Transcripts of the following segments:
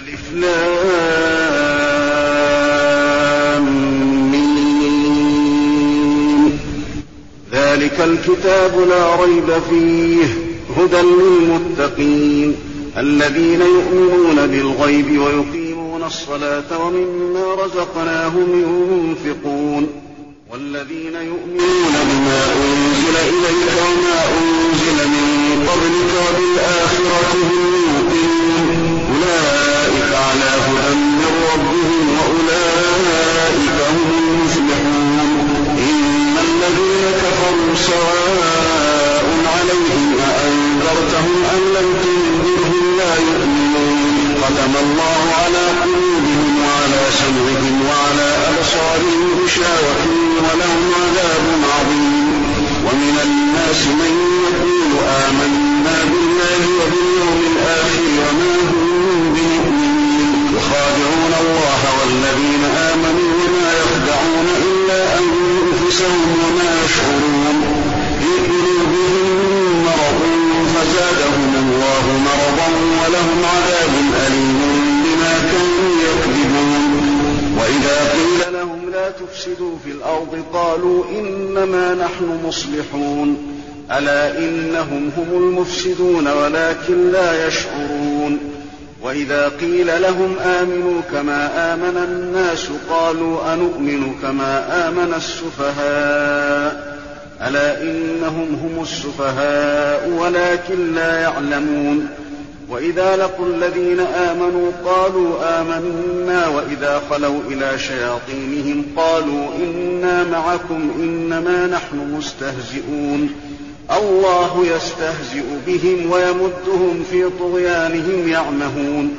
ألف لام ميم. ذلك الكتاب لا ريب فيه هدى للمتقين الذين يؤمنون بالغيب ويقيمون الصلاة ومما رزقناهم ينفقون والذين يؤمنون بما أنزل إليك وما أنزل من قبلك وبالآخرة هم يوقنون أولئك على هدى من ربهم وأولئك هم المفلحون. إن الذين كفروا سواء عليهم أأنذرتهم أم لم تنذرهم لا يؤمنون ختم الله على قلوبهم وعلى سمعهم وعلى أبصارهم غشاوة ولهم عذاب عظيم. ومن الناس من يقول آمنا بالله وباليوم الآخر وما هم بمؤمنين يخادعون الله والذين آمنوا وما يخدعون إلا أنفسهم وما يشعرون. في قلوبهم مرض فزادهم الله مرضا ولهم عذاب أليم بما كانوا يكذبون. وإذا قيل لهم لا تفسدوا في الأرض قالوا إنما نحن مصلحون ألا إنهم هم المفسدون ولكن لا يشعرون. وإذا قيل لهم آمنوا كما آمن الناس قالوا أنؤمن كما آمن السفهاء ألا إنهم هم السفهاء ولكن لا يعلمون. وإذا لقوا الذين آمنوا قالوا آمنا وإذا خلوا إلى شياطينهم قالوا إنا معكم إنما نحن مستهزئون الله يستهزئ بهم ويمدهم في طغيانهم يعمهون.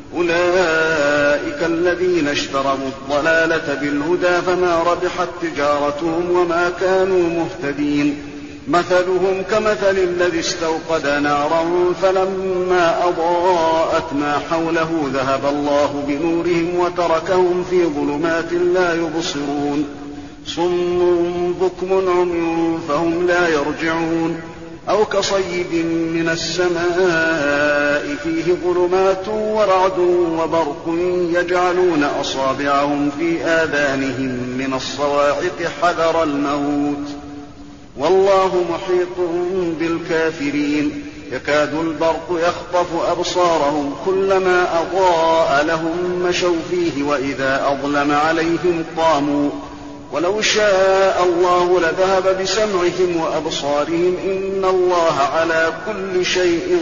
أولئك الذين اشتروا الضلالة بالهدى فما ربحت تجارتهم وما كانوا مهتدين. مثلهم كمثل الذي استوقد نارا فلما أضاءت ما حوله ذهب الله بنورهم وتركهم في ظلمات لا يبصرون صم بكم عمي فهم لا يرجعون. أو كصيب من السماء فيه ظلمات ورعد وبرق يجعلون أصابعهم في آذانهم من الصواعق حذر الموت والله محيط بالكافرين. يكاد البرق يخطف أبصارهم كلما أضاء لهم مشوا فيه وإذا أظلم عليهم قاموا ولو شاء الله لذهب بسمعهم وأبصارهم إن الله على كل شيء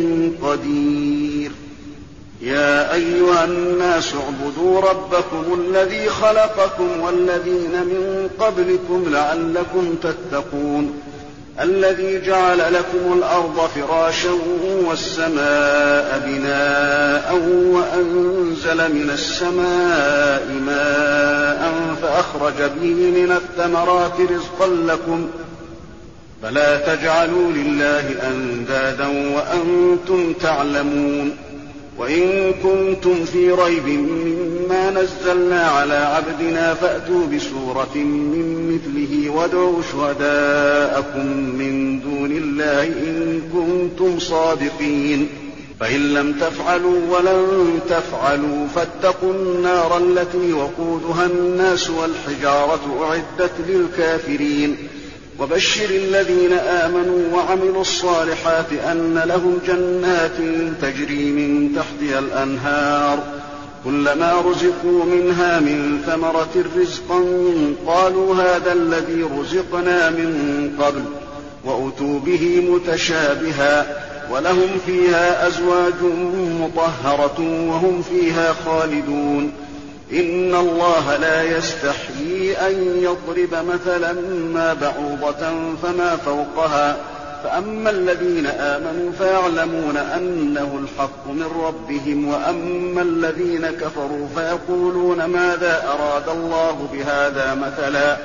قدير. يا أيها الناس اعبدوا ربكم الذي خلقكم والذين من قبلكم لعلكم تتقون الذي جعل لكم الأرض فراشا والسماء بناء وأنزل من السماء ماء فأخرج به من الثمرات رزقا لكم فلا تجعلوا لله أندادا وأنتم تعلمون. وإن كنتم في ريب مما نزلنا على عبدنا فأتوا بسورة من مثله وادعوا شهداءكم من دون الله إن كنتم صادقين فإن لم تفعلوا ولن تفعلوا فاتقوا النار التي وقودها الناس والحجارة أعدت للكافرين. وبشر الذين آمنوا وعملوا الصالحات أن لهم جنات تجري من تحتها الأنهار كلما رزقوا منها من ثمرة رزقا قالوا هذا الذي رزقنا من قبل وأتوا به متشابها ولهم فيها أزواج مطهرة وهم فيها خالدون. إن الله لا يستحيي أن يضرب مثلا ما بعوضة فما فوقها فأما الذين آمنوا فيعلمون أنه الحق من ربهم وأما الذين كفروا فيقولون ماذا أراد الله بهذا مثلا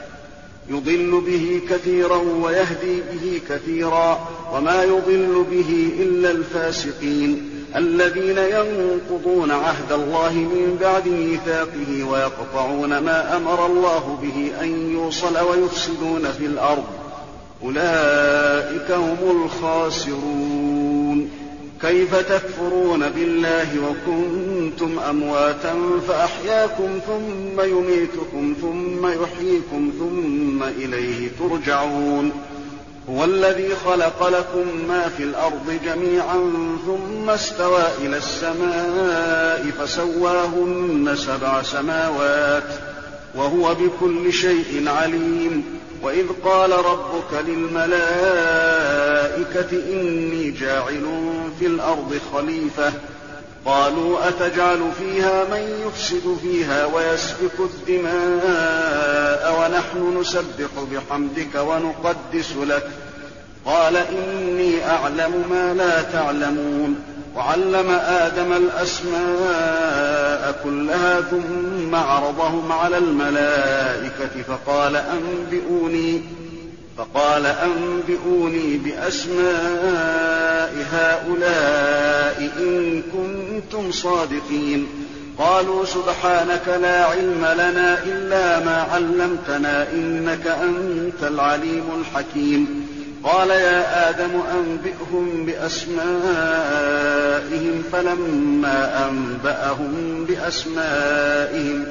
يضل به كثيرا ويهدي به كثيرا وما يضل به إلا الفاسقين الذين ينقضون عهد الله من بعد ميثاقه ويقطعون ما أمر الله به أن يوصل ويفسدون في الأرض أولئك هم الخاسرون. كيف تكفرون بالله وكنتم أمواتا فأحياكم ثم يميتكم ثم يحييكم ثم إليه ترجعون هو الذي خلق لكم ما في الأرض جميعا ثم استوى إلى السماء فسواهن 7 سماوات وهو بكل شيء عليم وإذ قال ربك للملائكة إني جاعل في الأرض خليفة قالوا أتجعل فيها من يفسد فيها ويسفك الدماء ونحن نسبح بحمدك ونقدس لك قال إني أعلم ما لا تعلمون وعلم آدم الأسماء كلها ثم عرضهم على الملائكة فقال أنبئوني بأسماء هؤلاء إن كنتم صادقين قالوا سبحانك لا علم لنا إلا ما علمتنا إنك أنت العليم الحكيم قال يا آدم أنبئهم بأسمائهم فلما أنبأهم بأسمائهم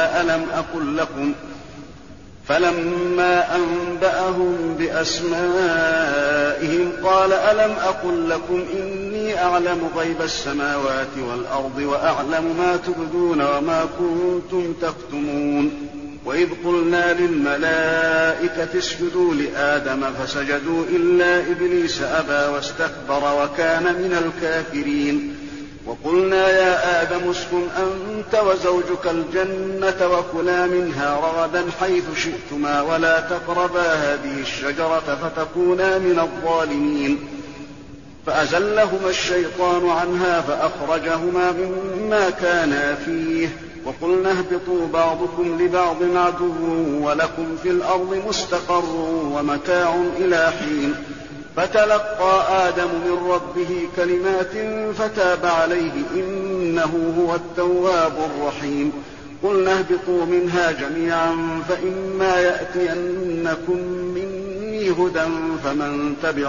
قال ألم أقل لكم إني أعلم غيب السماوات والأرض وأعلم ما تبدون وما كنتم تكتمون وإذ قلنا للملائكة اسجدوا لآدم فسجدوا إلا إبليس أبى واستكبر وكان من الكافرين وقلنا يا آدم اسكن أنت وزوجك الجنة وكلا منها رغدا حيث شئتما ولا تقربا هذه الشجرة فتكونا من الظالمين فأزلهما الشيطان عنها فأخرجهما مما كانا فيه وقلنا اهبطوا بعضكم لبعض عدو ولكم في الأرض مستقر ومتاع إلى حين فتلقى آدم من ربه كلمات فتاب عليه إنه هو التواب الرحيم قلنا اهبطوا منها جميعا فإما يأتينكم مني هدى فمن تبع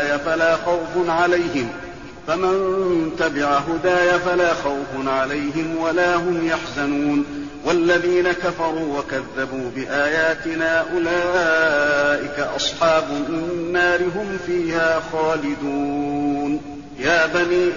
هداي فلا خوف عليهم ولا هم يحزنون والذين كفروا وكذبوا بآياتنا أولئك أصحاب النار هم فيها خالدون يا بني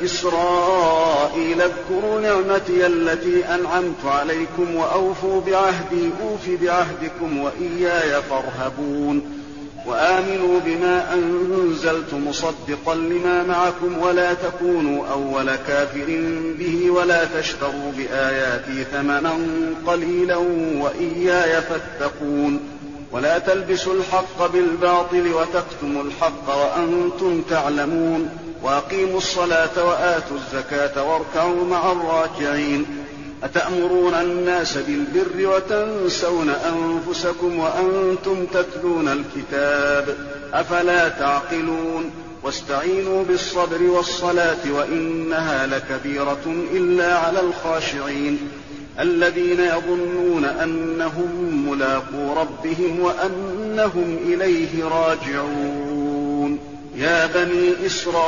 إسرائيل اذكروا نعمتي التي أنعمت عليكم وأوفوا بعهدي أوف بعهدكم وإياي فارهبون وآمنوا بما أنزلت مصدقا لما معكم ولا تكونوا أول كافر به ولا تشتروا بآياتي ثمنا قليلا وإياي فاتقون ولا تلبسوا الحق بالباطل وتكتموا الحق وأنتم تعلمون وأقيموا الصلاة وآتوا الزكاة واركعوا مع الراكعين أتأمرون الناس بالبر وتنسون أنفسكم وأنتم تتلون الكتاب أفلا تعقلون واستعينوا بالصبر والصلاة وإنها لكبيرة إلا على الخاشعين الذين يظنون أنهم ملاقو ربهم وأنهم إليه راجعون يا بني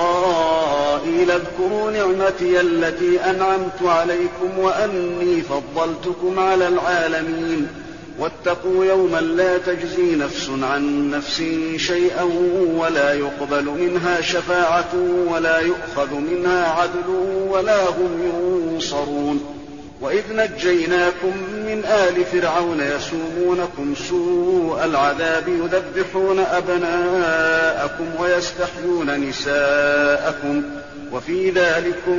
إسرائيل اذكروا نعمتي التي أنعمت عليكم وأني فضلتكم على العالمين واتقوا يوما لا تجزي نفس عن نفس شيئا ولا يقبل منها شفاعة ولا يؤخذ منها عدل ولا هم ينصرون وإذ نجيناكم من آل فرعون يسومونكم سوء العذاب يذبحون أبناءكم ويستحيون نساءكم وفي ذلكم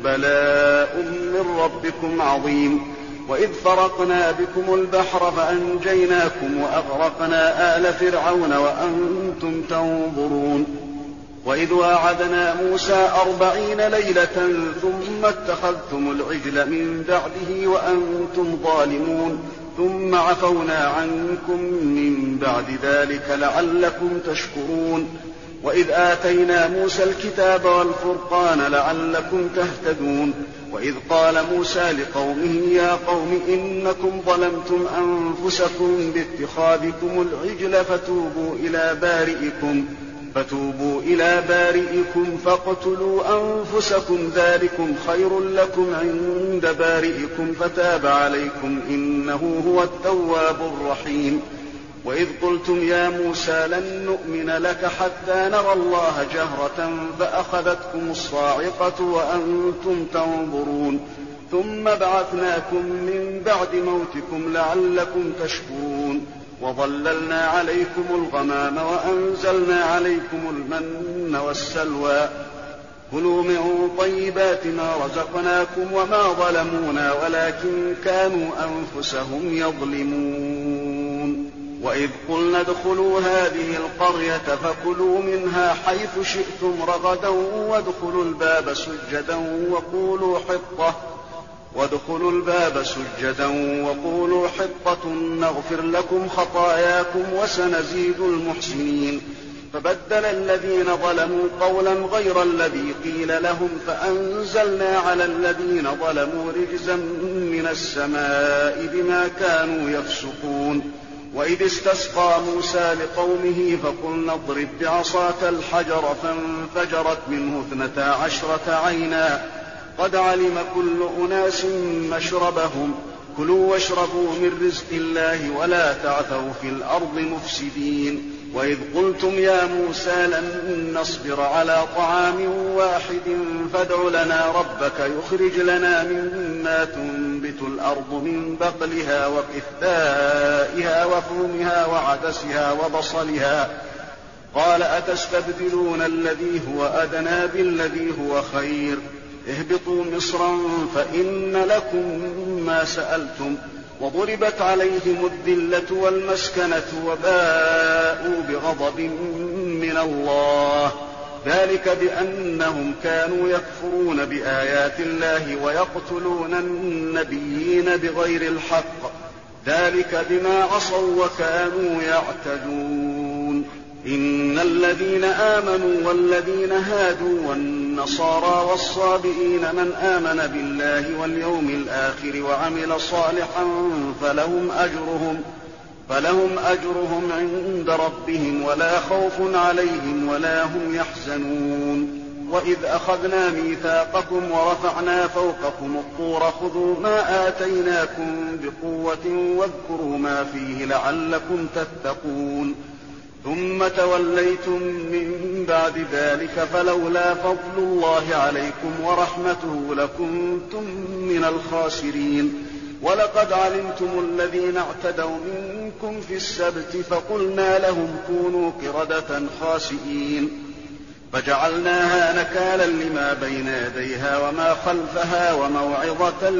بلاء من ربكم عظيم وإذ فرقنا بكم البحر فأنجيناكم وأغرقنا آل فرعون وأنتم تنظرون وإذ واعدنا موسى 40 ليلة ثم اتخذتم العجل من بعده وأنتم ظالمون ثم عفونا عنكم من بعد ذلك لعلكم تشكرون وإذ آتينا موسى الكتاب والفرقان لعلكم تهتدون وإذ قال موسى لقومه يا قوم إنكم ظلمتم أنفسكم باتخاذكم العجل فتوبوا إلى بارئكم فاقتلوا أنفسكم ذلكم خير لكم عند بارئكم فتاب عليكم إنه هو التواب الرحيم. وإذ قلتم يا موسى لن نؤمن لك حتى نرى الله جهرة فأخذتكم الصاعقة وأنتم تنظرون ثم بعثناكم من بعد موتكم لعلكم تشكرون وظللنا عليكم الغمام وأنزلنا عليكم المن والسلوى كلوا من طيبات ما رزقناكم وما ظلمونا ولكن كانوا أنفسهم يظلمون. وإذ قلنا ادخلوا هذه القرية فكلوا منها حيث شئتم رغدا وادخلوا الباب سجدا وقولوا حطة نغفر لكم خطاياكم وسنزيد المحسنين. فبدل الذين ظلموا قولا غير الذي قيل لهم فأنزلنا على الذين ظلموا رجزا من السماء بما كانوا يفسقون. وإذ استسقى موسى لقومه فقلنا اضرب بعصاك الحجر فانفجرت منه 12 عينا قد علم كل أناس مشربهم كلوا واشربوا من رزق الله ولا تعثوا في الأرض مفسدين. وإذ قلتم يا موسى لن نصبر على طعام واحد فادع لنا ربك يخرج لنا مما تنبت الأرض من بقلها وقثائها وفومها وعدسها وبصلها قال أتستبدلون الذي هو أدنى بالذي هو خير اهبطوا مصرا فإن لكم ما سألتم وضربت عليهم الذلة والمسكنة وباءوا بغضب من الله ذلك بأنهم كانوا يكفرون بآيات الله ويقتلون النبيين بغير الحق ذلك بما عصوا وكانوا يعتدون. إن الذين آمنوا والذين هادوا والنصارى والصابئين من آمن بالله واليوم الآخر وعمل صالحا فلهم أجرهم عند ربهم ولا خوف عليهم ولا هم يحزنون. وإذ أخذنا ميثاقكم ورفعنا فوقكم الطور خذوا ما آتيناكم بقوة واذكروا ما فيه لعلكم تتقون ثم توليتم من بعد ذلك فلولا فضل الله عليكم ورحمته لكنتم من الخاسرين. ولقد علمتم الذين اعتدوا منكم في السبت فقلنا لهم كونوا قردة خاسئين فجعلناها نكالا لما بين يديها وما خلفها وموعظة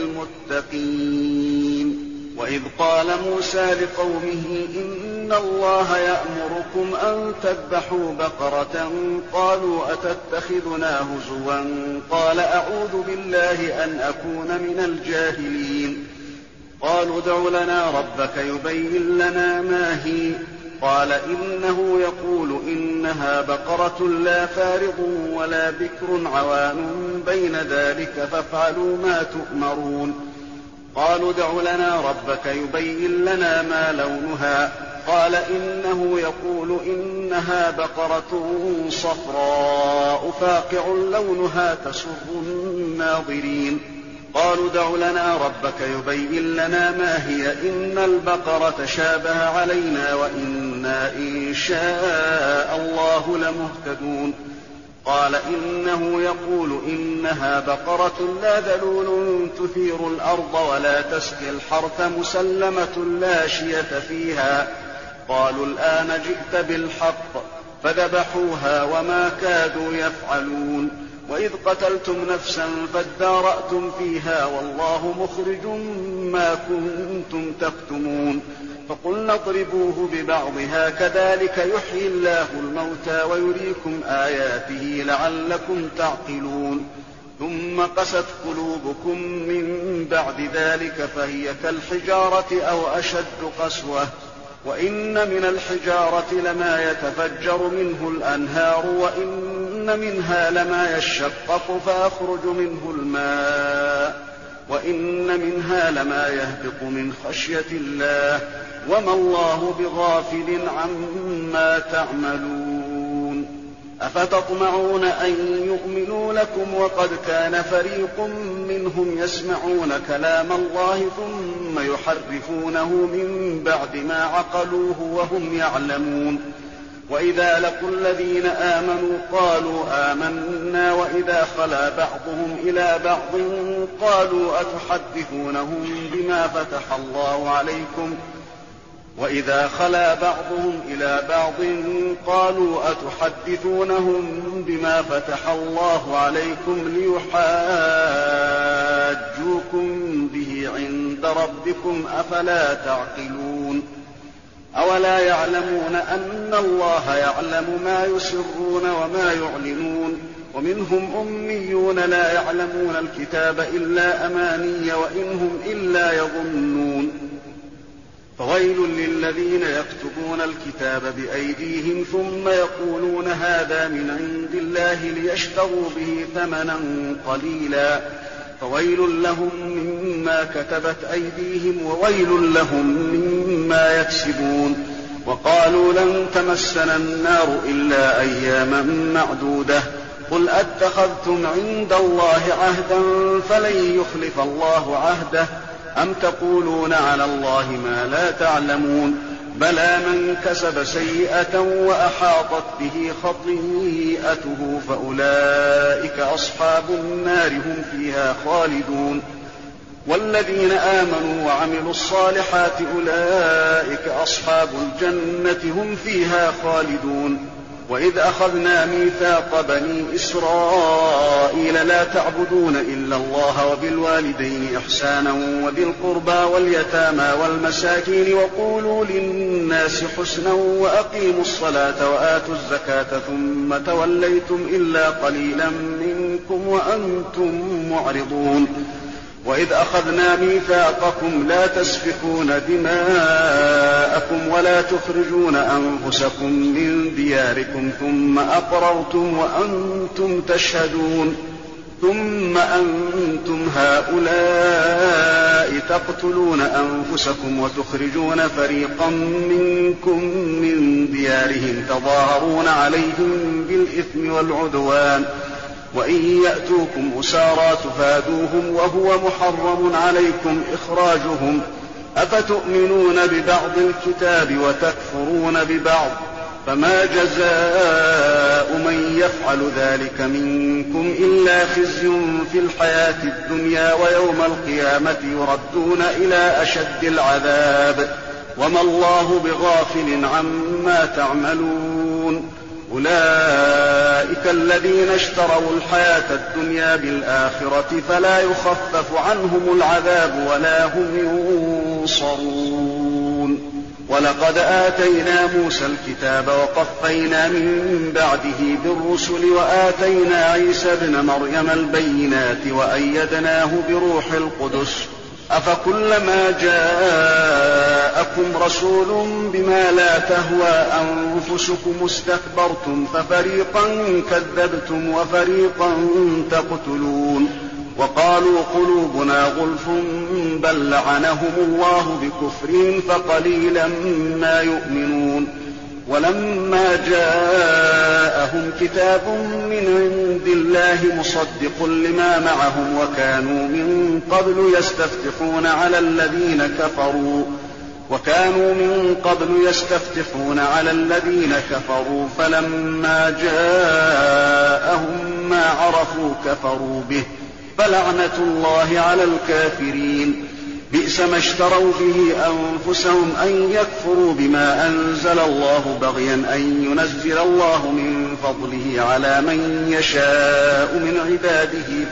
للمتقين. وإذ قال موسى لقومه إن الله يأمركم أن تذبحوا بقرة قالوا أتتخذنا هزوا قال أعوذ بالله أن أكون من الجاهلين. قالوا ادع لنا ربك يبين لنا ما هي قال إنه يقول إنها بقرة لا فارض ولا بكر عوان بين ذلك فافعلوا ما تؤمرون. قالوا ادع لنا ربك يبين لنا ما لونها قال إنه يقول إنها بقرة صفراء فاقع لونها تسر الناظرين. قالوا ادع لنا ربك يبين لنا ما هي إن البقرة شابه علينا وإنا إن شاء الله لمهتدون. قال إنه يقول إنها بقرة لا ذلول تثير الأرض ولا تسقي الحرث مسلمة لا شية فيها. قالوا الآن جئت بالحق فذبحوها وما كادوا يفعلون. وإذ قتلتم نفسا فادارأتم فيها والله مخرج ما كنتم تكتمون. فقلنا اضربوه ببعضها كذلك يحيي الله الموتى ويريكم آياته لعلكم تعقلون. ثم قست قلوبكم من بعد ذلك فهي كالحجارة أو أشد قسوة وإن من الحجارة لما يتفجر منه الأنهار وإن منها لما يشقق فيخرج منه الماء وإن منها لما يهبط من خشية الله وما الله بغافل عما تعملون. أفتطمعون أن يؤمنوا لكم وقد كان فريق منهم يسمعون كلام الله ثم يحرفونه من بعد ما عقلوه وهم يعلمون. وإذا لقوا الذين آمنوا قالوا آمنا وإذا خلا بعضهم إلى بعض قالوا أتحدثونهم بما فتح الله عليكم ليحاجوكم به عند ربكم أفلا تعقلون. أولا يعلمون أن الله يعلم ما يسرون وما يعلنون. ومنهم أميون لا يعلمون الكتاب إلا أماني وإن هم إلا يظنون. فويل للذين يكتبون الكتاب بأيديهم ثم يقولون هذا من عند الله ليشتروا به ثمنا قليلا فويل لهم مما كتبت أيديهم وويل لهم مما يكسبون. وقالوا لن تمسنا النار إلا أياما معدودة قل أتخذتم عند الله عهدا فلن يخلف الله عهده أم تقولون على الله ما لا تعلمون. بلى من كسب سيئة وأحاطت به خطيئته فأولئك أصحاب النار هم فيها خالدون. والذين آمنوا وعملوا الصالحات أولئك أصحاب الجنة هم فيها خالدون. وإذ أخذنا ميثاق بني إسرائيل لا تعبدون إلا الله وبالوالدين إحسانا وذي القربى واليتامى والمساكين وقولوا للناس حسنا وأقيموا الصلاة وآتوا الزكاة ثم توليتم إلا قليلا منكم وأنتم معرضون. وإذ أخذنا ميثاقكم لا تسفكون دماءكم ولا تخرجون أنفسكم من دياركم ثم أقررتم وأنتم تشهدون. ثم أنتم هؤلاء تقتلون أنفسكم وتخرجون فريقا منكم من ديارهم تظاهرون عليهم بالإثم والعدوان وإن يأتوكم أسارى تفادوهم وهو محرم عليكم إخراجهم أفتؤمنون ببعض الكتاب وتكفرون ببعض فما جزاء من يفعل ذلك منكم إلا خزي في الحياة الدنيا ويوم القيامة يردون إلى أشد العذاب وما الله بغافل عما تعملون. أولئك الذين اشتروا الحياة الدنيا بالآخرة فلا يخفف عنهم العذاب ولا هم ينصرون. ولقد آتينا موسى الكتاب وقفينا من بعده بالرسل وآتينا عيسى ابن مريم البينات وأيدناه بروح القدس أفكلما جاءكم رسول بما لا تهوى أنفسكم استكبرتم ففريقا كذبتم وفريقا تقتلون. وقالوا قلوبنا غلف بل لعنهم الله بكفرهم فقليلا ما يؤمنون. ولما جاءهم كتاب من عند الله مصدق لما معهم وكانوا من قبل يستفتحون على الذين كفروا فلما جاءهم ما عرفوا كفروا به فلعنة الله على الكافرين. بئس ما اشتروا به أنفسهم أن يكفروا بما أنزل الله بغيا أن ينزل الله من فضله على من يشاء من عباده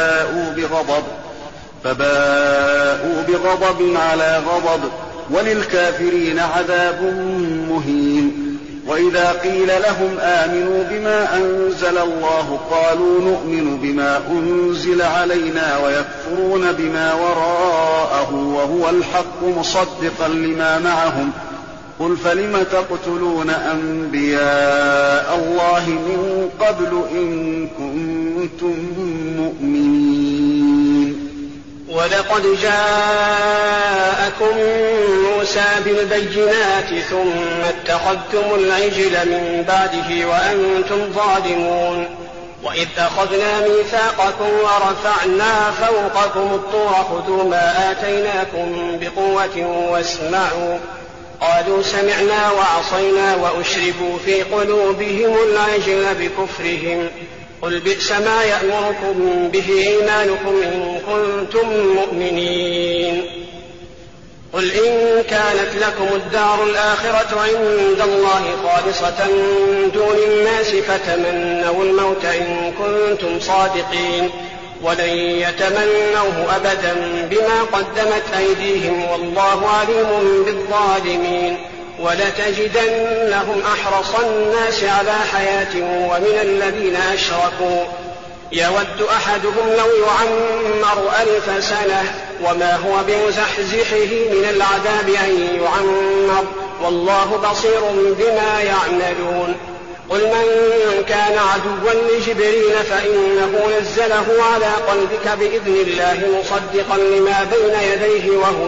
فباءوا بغضب على غضب وللكافرين عذاب مهين. وإذا قيل لهم آمنوا بما أنزل الله قالوا نؤمن بما أنزل علينا ويكفرون بما وراءه وهو الحق مصدقا لما معهم قل فلم تقتلون أنبياء الله من قبل إن كنتم مؤمنين. ولقد جاءكم موسى بالبينات ثم اتخذتم العجل من بعده وأنتم ظالمون. وإذ أخذنا ميثاقكم ورفعنا فوقكم الطور خذوا ما آتيناكم بقوة واسمعوا. قالوا سمعنا وعصينا وأشربوا في قلوبهم العجل بكفرهم. قل بئس ما يأمركم به إيمانكم إن كنتم مؤمنين. قل إن كانت لكم الدار الآخرة عند الله خالصة من دون الناس فتمنوا الموت إن كنتم صادقين ولن يتمنوه أبدا بما قدمت أيديهم والله عليم بالظالمين. ولتجدنهم أحرص الناس على حياة ومن الذين أشركوا يود أحدهم لو يعمر 1000 سنة وما هو بمزحزحه من العذاب أن يعمر والله بصير بما يعملون. قل من كان عدوا لجبريل فإنه نزله على قلبك بإذن الله مصدقا لما بين يديه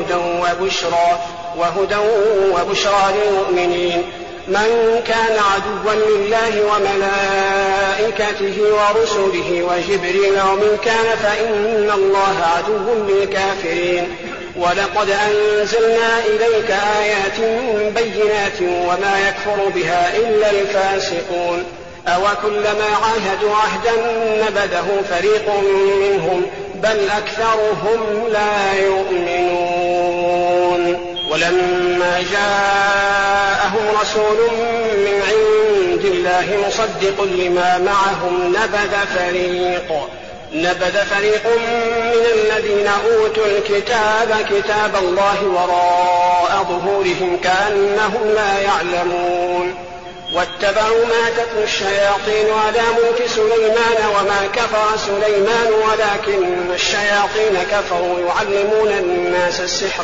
وهدى وبشرى للمؤمنين. من كان عدوا لله وملائكته ورسله وجبريل وميكال فإن الله عدو للكافرين. ولقد أنزلنا إليك آيات بينات وما يكفر بها إلا الفاسقون. أوكلما عاهدوا عهدا نبذه فريق منهم بل أكثرهم لا يؤمنون. ولما جاءهم رسول من عند الله مصدق لما معهم نبذ فريق من الذين أوتوا الكتاب كتاب الله وراء ظهورهم كأنهم لا يعلمون. واتبعوا ما تتلو الشياطين على ملك سليمان وما كفر سليمان ولكن الشياطين كفروا يعلمون الناس السحر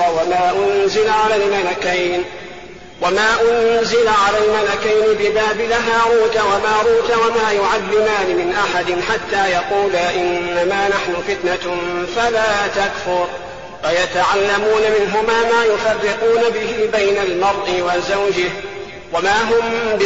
وما أنزل على الملكين ببابل هاروت وماروت وما يعلمان من أحد حتى يقولا إنما نحن فتنة فلا تكفر. فيتعلمون منهما ما يفرقون به بين المرء وزوجه وما هم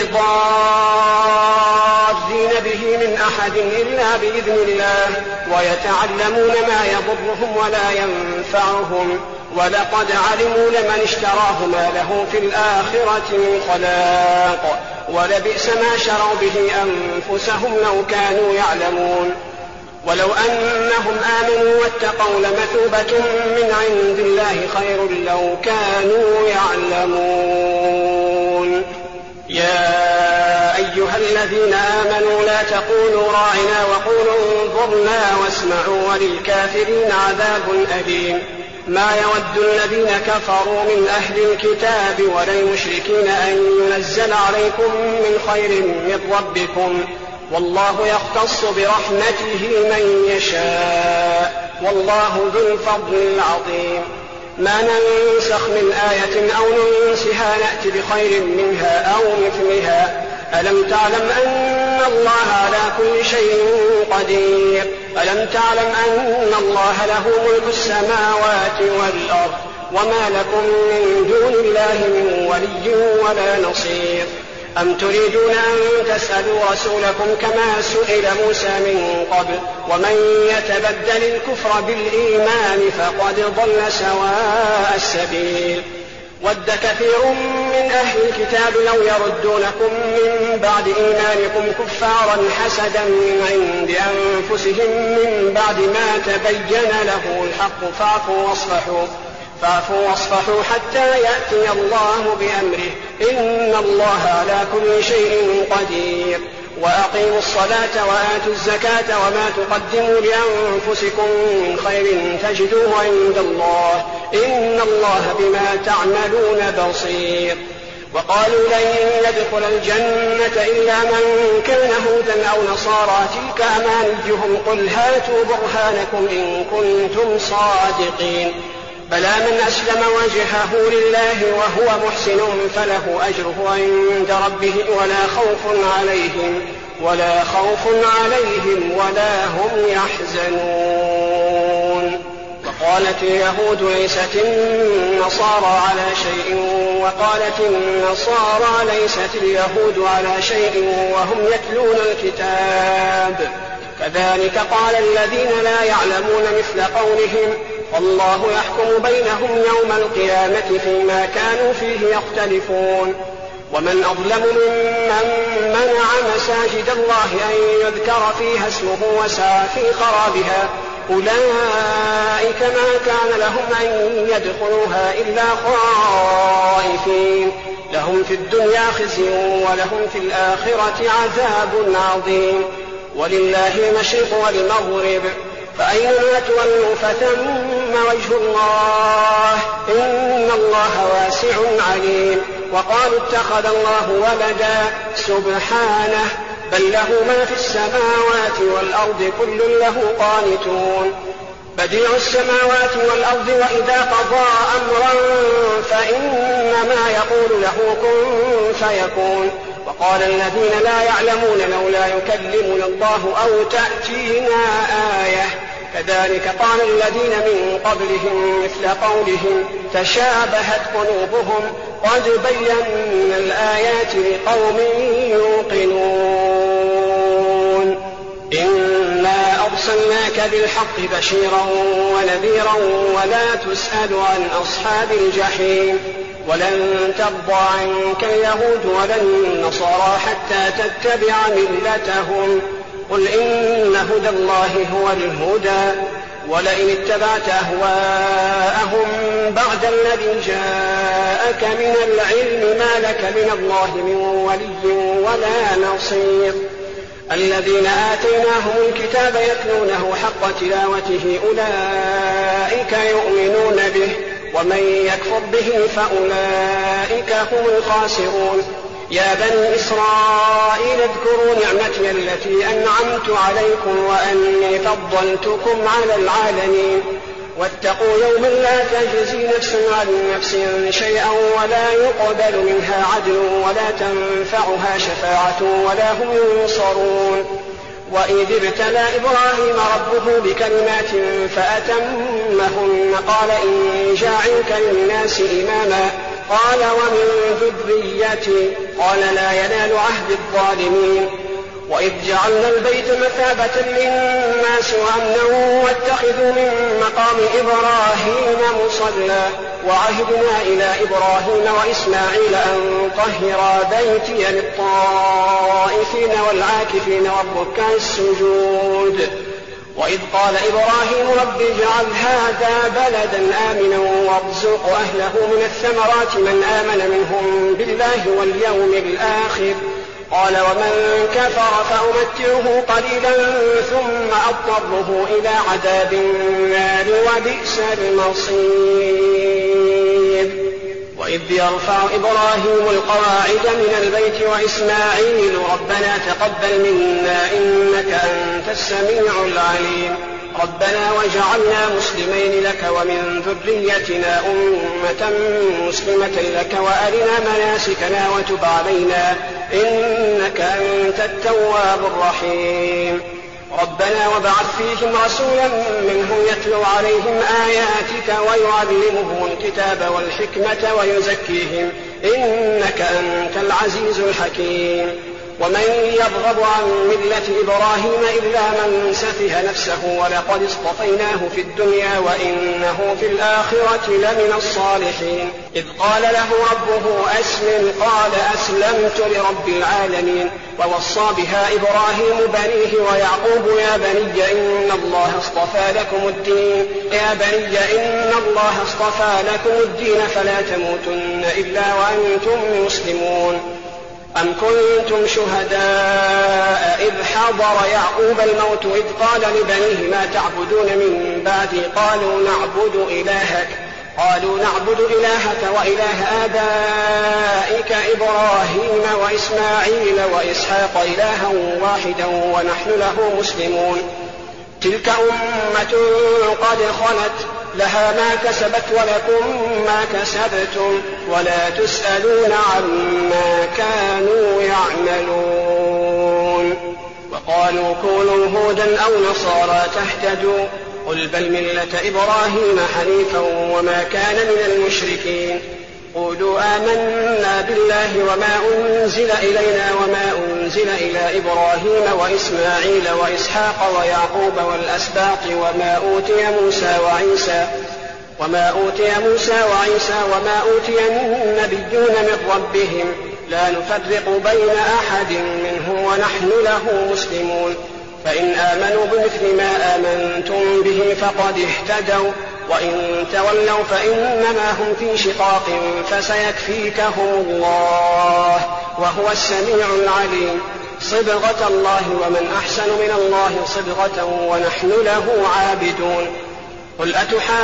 بضارين به من أحد إلا بإذن الله ويتعلمون ما يضرهم ولا ينفعهم ولقد علموا لمن اشتراه ما له في الآخرة من خلاق ولبئس ما شروا به أنفسهم لو كانوا يعلمون. ولو أنهم آمنوا واتقوا لمثوبة من عند الله خير لو كانوا يعلمون. يا أيها الذين آمنوا لا تقولوا راعنا وقولوا انظرنا واسمعوا وللكافرين عذاب أليم. ما يود الذين كفروا من أهل الكتاب ولا المشركين أن ينزل عليكم من خير من ربكم والله يختص برحمته من يشاء والله ذو الفضل العظيم. ما ننسخ من آية أو ننسها نأتي بخير منها أو مثلها. ألم تعلم أن الله على كل شيء قدير. ألم تعلم أن الله له ملك السماوات والأرض وما لكم من دون الله من ولي ولا نصير. أم تريدون أن تسألوا رسولكم كما سئل موسى من قبل ومن يتبدل الكفر بالإيمان فقد ضل سواء السبيل. ود كثير من أهل الكتاب لو يردونكم من بعد إيمانكم كفارا حسدا من عند أنفسهم من بعد ما تبين له الحق فاعفوا واصفحوا حتى يأتي الله بأمره إن الله على كل شيء قدير. وأقيموا الصلاة وآتوا الزكاة وما تقدموا لأنفسكم من خير تجدوه عند الله إن الله بما تعملون بصير. وقالوا لن يدخل الجنة إلا من كان هودا أو نصارى تلك أمانيهم قل هاتوا برهانكم إن كنتم صادقين. بلى من أسلم وجهه لله وهو محسن فله أجره عند ربه ولا خوف عليهم ولا هم يحزنون. وقال وقالت اليهود ليست النصارى على شيء وقالت النصارى ليست اليهود على شيء وهم يتلون الكتاب كذلك قال الذين لا يعلمون مثل قولهم والله يحكم بينهم يوم القيامة فيما كانوا فيه يختلفون ومن أظلم ممن منع مساجد الله أن يذكر فيها اسمه وسعى في خرابها أولئك ما كان لهم أن يدخلوها إلا خائفين لهم في الدنيا خزي ولهم في الآخرة عذاب عظيم ولله المشرق والمغرب فأينما تولوا فثم وجه الله إن الله واسع عليم وقالوا اتخذ الله ولدا سبحانه بل له ما في السماوات والأرض كل له قانتون بديع السماوات والأرض وإذا قضى أمرا فإنما يقول له كن فيكون وقال الذين لا يعلمون لولا يكلمنا الله أو تأتينا آية كذلك قال الذين من قبلهم مثل قولهم تشابهت قلوبهم قد بينا الآيات لقوم يوقنون إنا أرسلناك بالحق بشيرا ونذيرا ولا تسأل عن أصحاب الجحيم ولن ترضى عنك اليهود ولا النصارى حتى تتبع ملتهم قل إن هدى الله هو الهدى ولئن اتبعت أهواءهم بعد الذي جاءك من العلم ما لك من الله من ولي ولا نصير الذين آتيناهم الكتاب يتلونه حق تلاوته أولئك يؤمنون به ومن يكفر به فأولئك هم الخاسرون يا بني إسرائيل اذكروا نعمتي التي أنعمت عليكم وأني فضلتكم على العالمين واتقوا يوما لا تجزي نفس عن نفس شيئا ولا يقبل منها عدل ولا تنفعها شفاعة ولا هم ينصرون وإذ ابتلى إبراهيم ربه بكلمات فأتمهن قال إني جاعلك للناس إماما قال ومن ذريتي قال لا ينال عهد الظالمين وإذ جعلنا البيت مثابة للناس وأمنا واتخذوا من مقام إبراهيم مصلى وعهدنا إلى إبراهيم وإسماعيل أن طهرا بيتي للطائفين والعاكفين والركع السجود وإذ قال إبراهيم رب اجعل هذا بلدا آمنا وارزق أهله من الثمرات من آمن منهم بالله واليوم الآخر قال ومن كفر فأمتعه قليلا ثم أضطره إلى عذاب النار وبئس المصير وإذ يرفع إبراهيم القواعد من البيت وإسماعيل ربنا تقبل منا إنك أنت السميع العليم ربنا وجعلنا مسلمين لك ومن ذريتنا أمة مسلمة لك وأرنا مناسكنا وتب علينا إنك أنت التواب الرحيم ربنا وابعث فيهم رسولا منهم يتلو عليهم آياتك ويعلمهم الكتاب والحكمة ويزكيهم إنك أنت العزيز الحكيم ومن يرغب عن ملة إبراهيم إلا من سفه نفسه ولقد اصطفيناه في الدنيا وإنه في الآخرة لمن الصالحين إذ قال له ربه أسلم قال أسلمت لرب العالمين ووصى بها إبراهيم بنيه ويعقوب يا بني إن الله اصطفى لكم الدين فلا تموتن إلا وأنتم مسلمون أم كنتم شهداء إذ حضر يعقوب الموت إذ قال لبنيه ما تعبدون من بعدي قالوا نعبد إلهك وإله آبائك إبراهيم وإسماعيل وإسحاق إلها واحدا ونحن له مسلمون تلك أمة قد خلت لها ما كسبت ولكم ما كسبتم ولا تسألون عما كانوا يعملون وقالوا كونوا هودا أو نصارى تهتدوا قل بل ملة إبراهيم حنيفا وما كان من المشركين قولوا آمنا بالله وما أنزل إلينا وما أنزل إلى إبراهيم وإسماعيل وإسحاق ويعقوب والأسباط وما أوتي موسى وعيسى وما أوتي النبيون من ربهم لا نفرق بين أحد منهم ونحن له مسلمون فإن آمنوا بمثل ما آمنتم به فقد اهتدوا وإن تولوا فإنما هم في شقاق فسيكفيكهم الله وهو السميع العليم صبغة الله ومن أحسن من الله صبغة ونحن له عابدون قل أتحاجوننا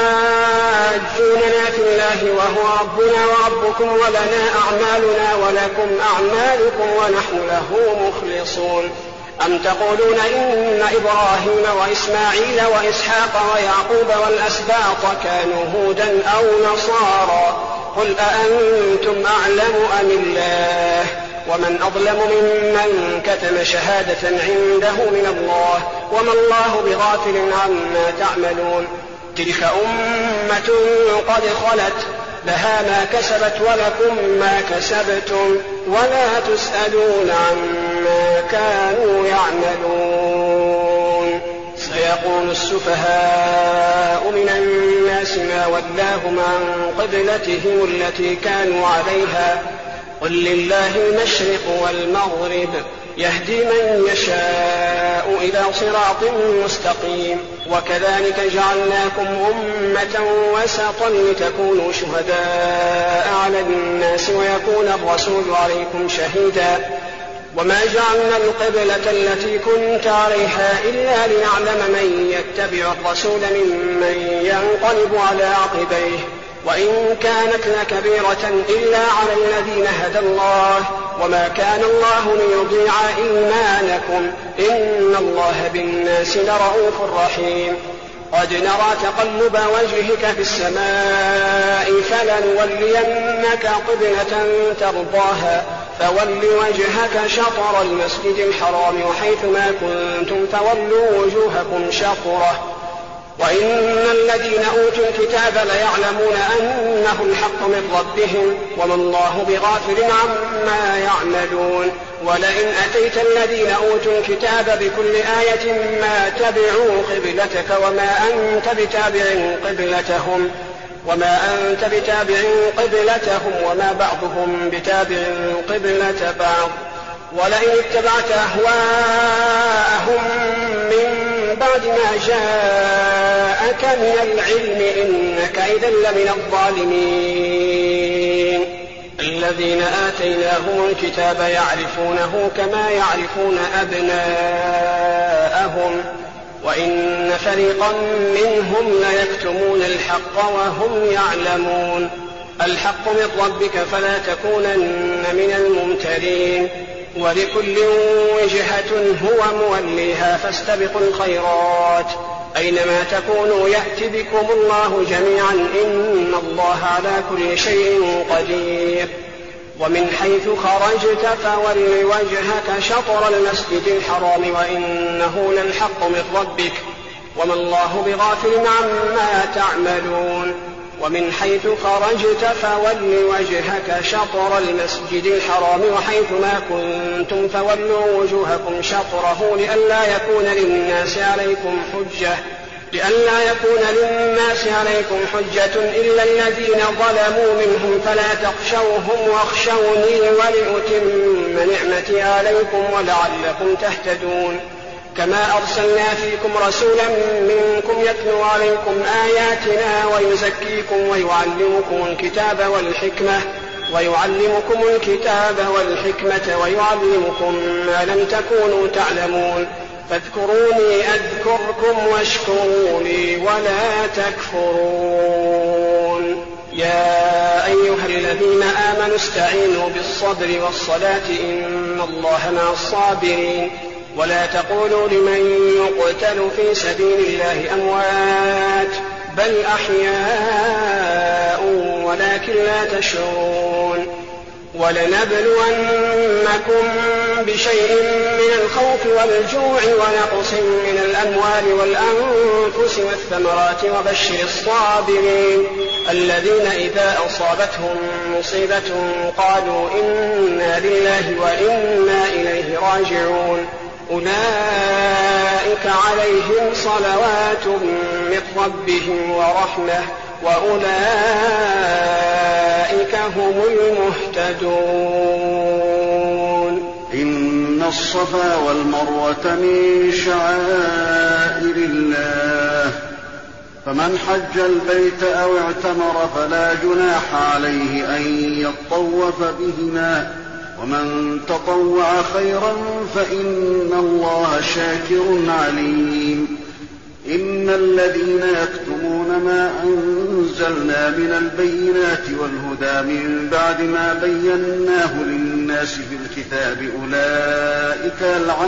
في الله وهو ربنا وربكم ولنا أعمالنا ولكم أعمالكم ونحن له مخلصون أم تقولون إن إبراهيم وإسماعيل وإسحاق ويعقوب والأسباط كانوا هودا أو نصارى قل أأنتم أعلم أم الله ومن أظلم ممن كتم شهادة عنده من الله وما الله بغافل عما تعملون تلك أمة قد خلت لها ما كسبت ولكم ما كسبتم ولا تسألون عما كانوا يعملون سيقول السفهاء من الناس ما ولاهم عن قبلتهم التي كانوا عليها قل لله المشرق والمغرب يهدي من يشاء إلى صراط مستقيم وكذلك جعلناكم أمة وسطا لتكونوا شهداء على الناس ويكون الرسول عليكم شهيدا وما جعلنا القبلة التي كنت عليها إلا لنعلم من يتبع الرسول ممن ينقلب على عقبيه وإن كانت لكبيرة إلا على الذين هدى الله وما كان الله ليضيع إيمانكم إن الله بالناس لرءوف رحيم قد نرى تقلب وجهك في السماء فلنولينك قبلة ترضاها فول وجهك شطر المسجد الحرام وحيثما كنتم فولوا وجوهكم شطره وإن الذين أوتوا الكتاب ليعلمون أنه الحق من ربهم وما الله بغافل عما يعملون ولئن أتيت الذين أوتوا الكتاب بكل آية ما تبعوا قبلتك وما أنت بتابع قبلتهم وما بعضهم بتابع قبلة بعض ولئن اتبعت أهواءهم من بعد ما جاءك من العلم إنك إذا لمن الظالمين الذين آتيناهم الكتاب يعرفونه كما يعرفون أبناءهم وإن فريقا منهم ليكتمون الحق وهم يعلمون الحق من ربك فلا تكونن من الممترين ولكل وجهة هو موليها فاستبقوا الخيرات أينما تكونوا يأت بكم الله جميعا إن الله على كل شيء قدير ومن حيث خرجت فول وجهك شطر المسجد الحرام وإنه للحق من ربك وما الله بغافل عما تعملون ومن حيث خرجت فول وجهك شطر المسجد الحرام وحيثما كنتم فولوا وجوهكم شطره لئلا يكون للناس عليكم حجة إلا الذين ظلموا منهم فلا تخشوهم واخشوني ولأتم نعمتي عليكم ولعلكم تهتدون كما أرسلنا فيكم رسولا منكم يتلو عليكم آياتنا ويزكيكم ويعلمكم الكتاب والحكمة ويعلمكم ما لم تكونوا تعلمون فاذكروني أذكركم واشكروا لي ولا تكفرون يا أيها الذين آمنوا استعينوا بالصبر والصلاة إن الله مع الصابرين ولا تقولوا لمن يقتل في سبيل الله أموات بل أحياء ولكن لا تشعرون ولنبلونكم بشيء من الخوف والجوع ونقص من الأموال والأنفس والثمرات وبشر الصابرين الذين إذا أصابتهم مصيبة قالوا إنا لله وإنا إليه راجعون أولئك عليهم صلوات من ربهم ورحمة وأولئك هم المهتدون. إن الصفا والمروة من شعائر الله فمن حج البيت أو اعتمر فلا جناح عليه أن يطوف بهما ومن تطوع خيرا فإن الله شاكر عليم. إن الذين يكتمون ما أنزلنا من البينات والهدى من بعد ما بيناه للناس في الكتاب أولئك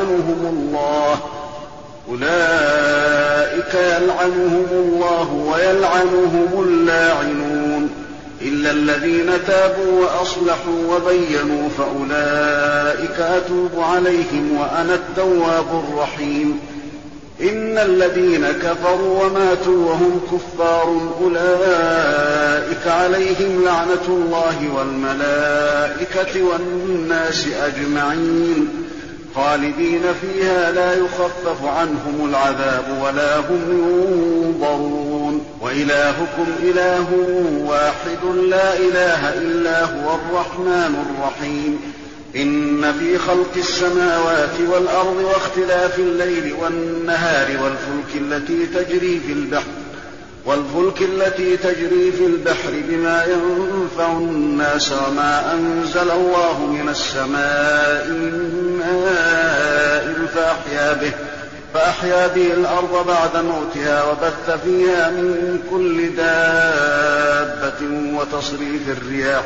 يلعنهم الله ويلعنهم اللاعنون إلا الذين تابوا وأصلحوا وبينوا فأولئك أتوب عليهم وأنا التواب الرحيم. إن الذين كفروا وماتوا وهم كفار أولئك عليهم لعنة الله والملائكة والناس أجمعين خالدين فيها لا يخفف عنهم العذاب ولا هم ينظرون. وإلهكم إله واحد لا إله إلا هو الرحمن الرحيم. إن في خلق السماوات والأرض واختلاف الليل والنهار والفلك التي تجري في البحر بما ينفع الناس وما أنزل الله من السماء من ماء فأحيا به الأرض بعد موتها وبث فيها من كل دابة وتصريف الرياح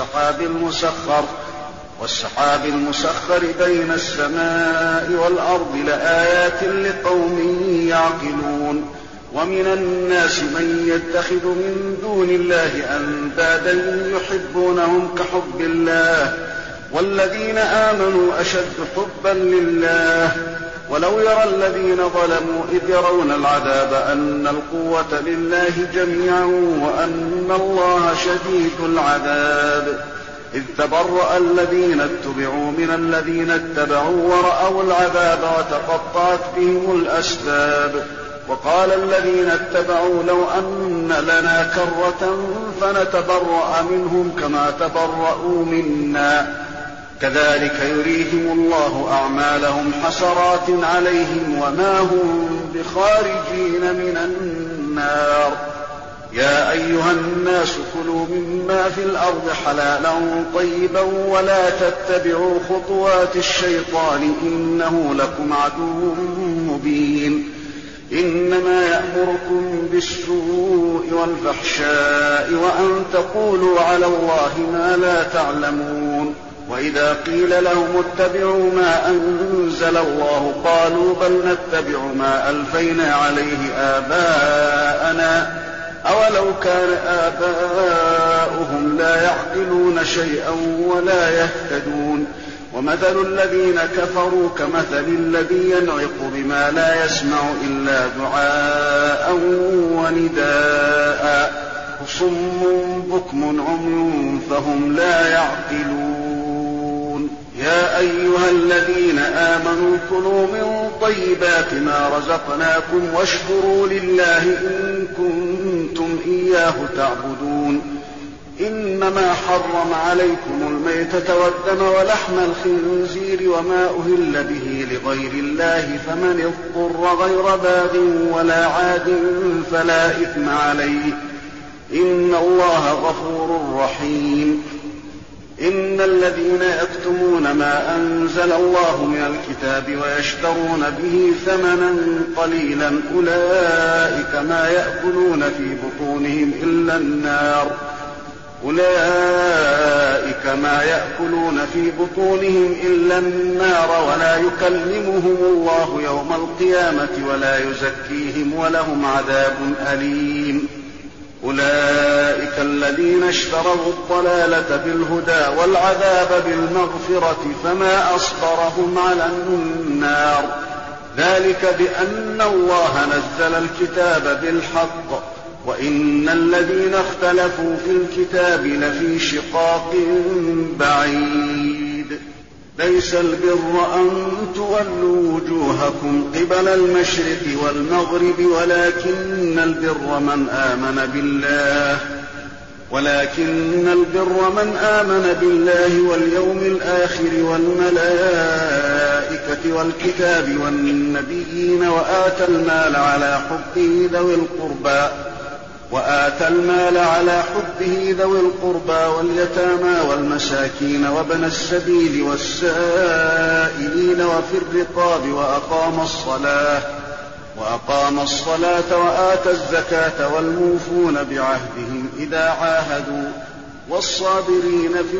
والسحاب المسخر بين السماء والأرض لآيات لقوم يعقلون. ومن الناس من يتخذ من دون الله أندادا يحبونهم كحب الله والذين آمنوا أشد حبا لله ولو يرى الذين ظلموا إذ يرون العذاب أن القوة لله جميعا وأن الله شديد العذاب. إذ تبرأ الذين اتبعوا من الذين اتبعوا ورأوا العذاب وتقطعت بهم الأسباب. وقال الذين اتبعوا لو أن لنا كرة فنتبرأ منهم كما تبرأوا منا كذلك يريهم الله أعمالهم حسرات عليهم وما هم بخارجين من النار. يا أيها الناس كلوا مما في الأرض حلالا طيبا ولا تتبعوا خطوات الشيطان إنه لكم عدو مبين. إنما يأمركم بالسوء والفحشاء وأن تقولوا على الله ما لا تعلمون. وإذا قيل لهم اتبعوا ما أنزل الله قالوا بل نتبع ما ألفينا عليه آباءنا أولو كان آباؤهم لا يعقلون شيئا ولا يهتدون. ومثل الذين كفروا كمثل الذي ينعق بما لا يسمع إلا دعاء ونداء صم بكم عمي فهم لا يعقلون. يا أيها الذين آمنوا كلوا من طيبات ما رزقناكم واشكروا لله إن كنتم إياه تعبدون. إنما حرم عليكم الميتة والدم ولحم الخنزير وما أهل به لغير الله فمن اضطر غير باغ ولا عاد فلا إثم عليه إن الله غفور رحيم. إن الذين يكتمون ما أنزل الله من الكتاب ويشترون به ثمنا قليلا أولئك ما يأكلون في بطونهم إلا النار ولا يكلمهم الله يوم القيامة ولا يزكيهم ولهم عذاب أليم. أولئك الذين اشتروا الضلالة بالهدى والعذاب بالمغفرة فما أصبرهم على النار. ذلك بأن الله نزل الكتاب بالحق وإن الذين اختلفوا في الكتاب لفي شقاق بعيد. ليس البر أن تولوا وجوهكم قبل المشرق والمغرب ولكن البر من آمن بالله واليوم الآخر والملائكة والكتاب والنبيين وآتى المال على حبه ذوي القربى واليتامى والمساكين وابن السبيل والسائلين وفي الرقاب وأقام الصلاة وآتى الزكاة والموفون بعهدهم إذا عاهدوا والصابرين في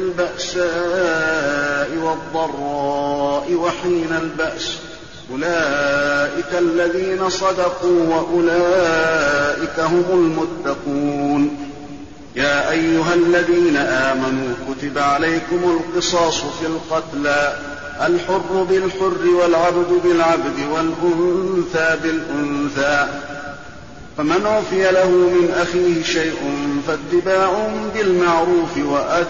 البأساء والضراء وحين البأس. أولئك الذين صدقوا وأولئك هم المتقون. يا أيها الذين آمنوا كتب عليكم القصاص في القتلى الحر بالحر والعبد بالعبد والأنثى بالأنثى فمن عفي له من أخيه شيء فاتباع بالمعروف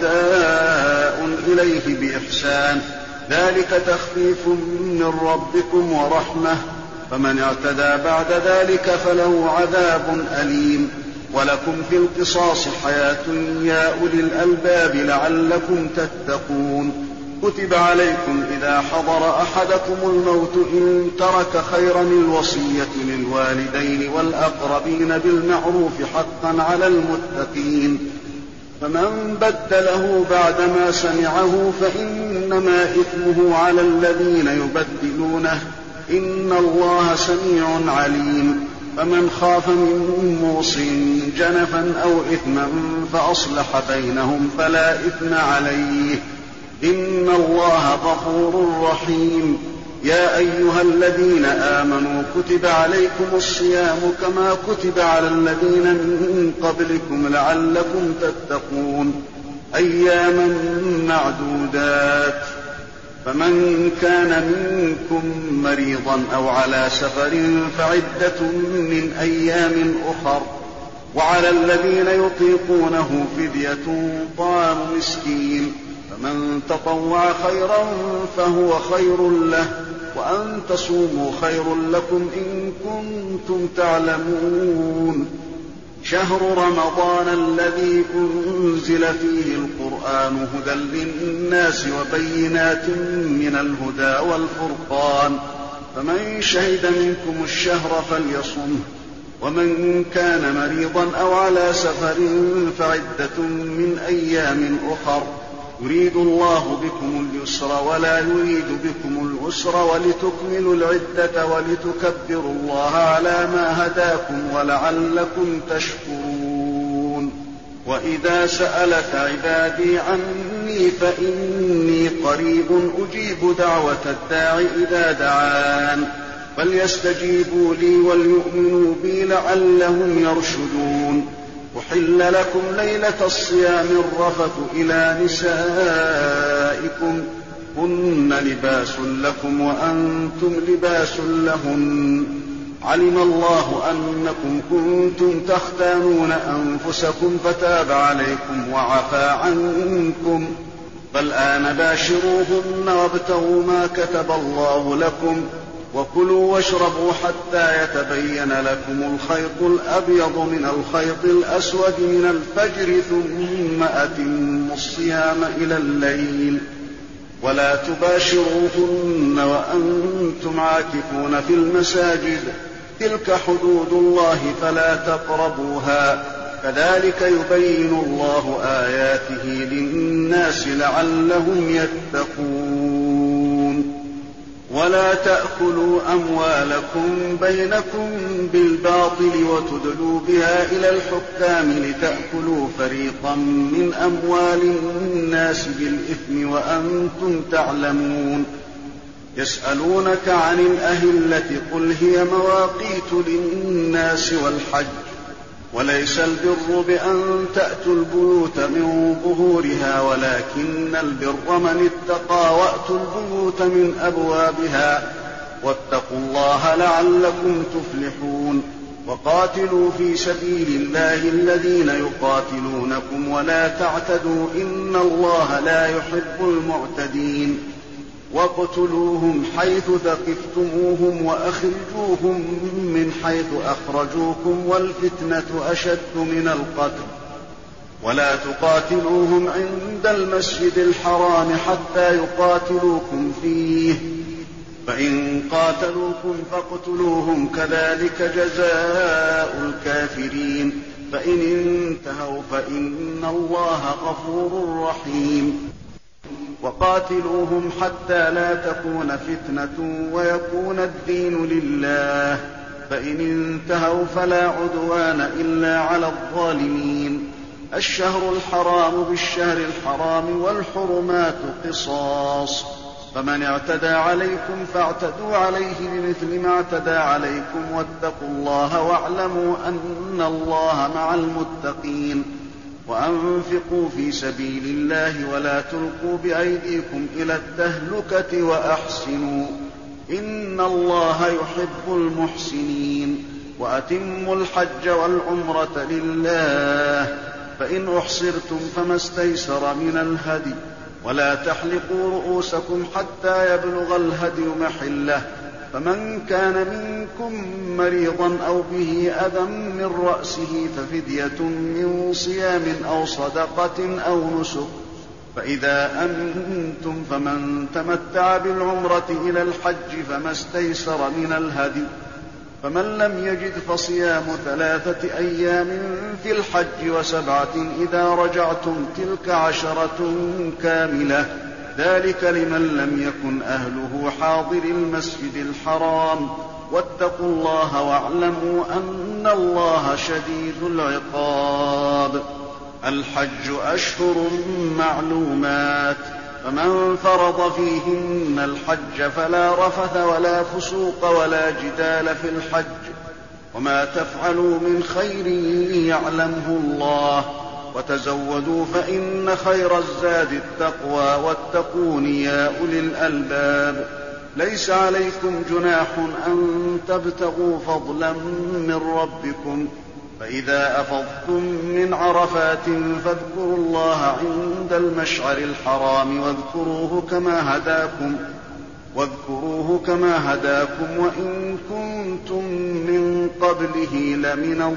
وأداء إليه بإحسان ذلك تخفيف من ربكم ورحمة فمن اعتدى بعد ذلك فله عذاب أليم. ولكم في القصاص حياة يا أولي الألباب لعلكم تتقون. كتب عليكم إذا حضر أحدكم الموت إن ترك خيرا الوصية للوالدين والأقربين بالمعروف حقا على المتقين. فمن بدله بعدما سمعه فإنما إثمه على الذين يبدلونه إن الله سميع عليم. فمن خاف من موص جنفا أو إثما فأصلح بينهم فلا إثم عليه إن الله غفور رحيم. يا أيها الذين آمنوا كتب عليكم الصيام كما كتب على الذين من قبلكم لعلكم تتقون أياما معدودات. فمن كان منكم مريضا أو على سفر فعدة من أيام أخر وعلى الذين يطيقونه فدية طعام مسكين فمن تطوع خيرا فهو خير له وأن تصوموا خير لكم إن كنتم تعلمون. شهر رمضان الذي أنزل فيه القرآن هدى للناس وبينات من الهدى والفرقان فمن شهد منكم الشهر فليصمه ومن كان مريضا أو على سفر فعدة من أيام أخر يريد الله بكم اليسر ولا يريد بكم العسر ولتكملوا العدة ولتكبروا الله على ما هداكم ولعلكم تشكرون. وإذا سألك عبادي عني فإني قريب أجيب دعوة الداع إذا دعان فليستجيبوا لي وليؤمنوا بي لعلهم يرشدون. أحل لكم ليلة الصيام الرفث إلى نسائكم هن لباس لكم وأنتم لباس لهن علم الله أنكم كنتم تختانون أنفسكم فتاب عليكم وعفى عنكم فالآن باشروهن وابتغوا ما كتب الله لكم وكلوا واشربوا حتى يتبين لكم الخيط الأبيض من الخيط الأسود من الفجر ثم أتموا الصيام إلى الليل ولا تباشروهن وأنتم عاكفون في المساجد تلك حدود الله فلا تقربوها كذلك يبين الله آياته للناس لعلهم يتقون. ولا تأكلوا أموالكم بينكم بالباطل وتدلوا بها إلى الحكام لتأكلوا فريقا من أموال الناس بالإثم وأنتم تعلمون. يسألونك عن الأهلة قل هي مواقيت للناس والحج وليس البر بأن تأتوا البيوت من ظهورها ولكن البر من اتقى وأتوا البيوت من أبوابها واتقوا الله لعلكم تفلحون وقاتلوا في سبيل الله الذين يقاتلونكم ولا تعتدوا إن الله لا يحب المعتدين واقتلوهم حيث ثقفتموهم وأخرجوهم من حيث أخرجوكم والفتنة أشد من القتل ولا تقاتلوهم عند المسجد الحرام حتى يقاتلوكم فيه فإن قاتلوكم فاقتلوهم كذلك جزاء الكافرين فإن انتهوا فإن الله غفور رحيم وقاتلوهم حتى لا تكون فتنة ويكون الدين لله فإن انتهوا فلا عدوان إلا على الظالمين الشهر الحرام بالشهر الحرام والحرمات قصاص فمن اعتدى عليكم فاعتدوا عليه بمثل ما اعتدى عليكم واتقوا الله واعلموا أن الله مع المتقين وأنفقوا في سبيل الله ولا تلقوا بأيديكم إلى التهلكة وأحسنوا إن الله يحب المحسنين وأتموا الحج والعمرة لله فإن أحصرتم فما استيسر من الهدي ولا تحلقوا رؤوسكم حتى يبلغ الهدي محله فمن كان منكم مريضا أو به أذى من رأسه ففدية من صيام أو صدقة أو نسك فإذا أمنتم فمن تمتع بالعمرة إلى الحج فما استيسر من الهدي فمن لم يجد فصيام 3 أيام في الحج و7 إذا رجعتم تلك 10 كاملة ذلك لمن لم يكن أهله حاضر المسجد الحرام واتقوا الله واعلموا أن الله شديد العقاب الحج أشهر معلومات فمن فرض فيهن الحج فلا رفث ولا فسوق ولا جدال في الحج وما تفعلوا من خير يعلمه الله وتزودوا فإن خير الزاد التقوى واتقون يا أولي الألباب ليس عليكم جناح أن تبتغوا فضلا من ربكم فإذا أفضتم من عرفات فاذكروا الله عند المشعر الحرام واذكروه كما هداكم وإن كنتم من قبله لمن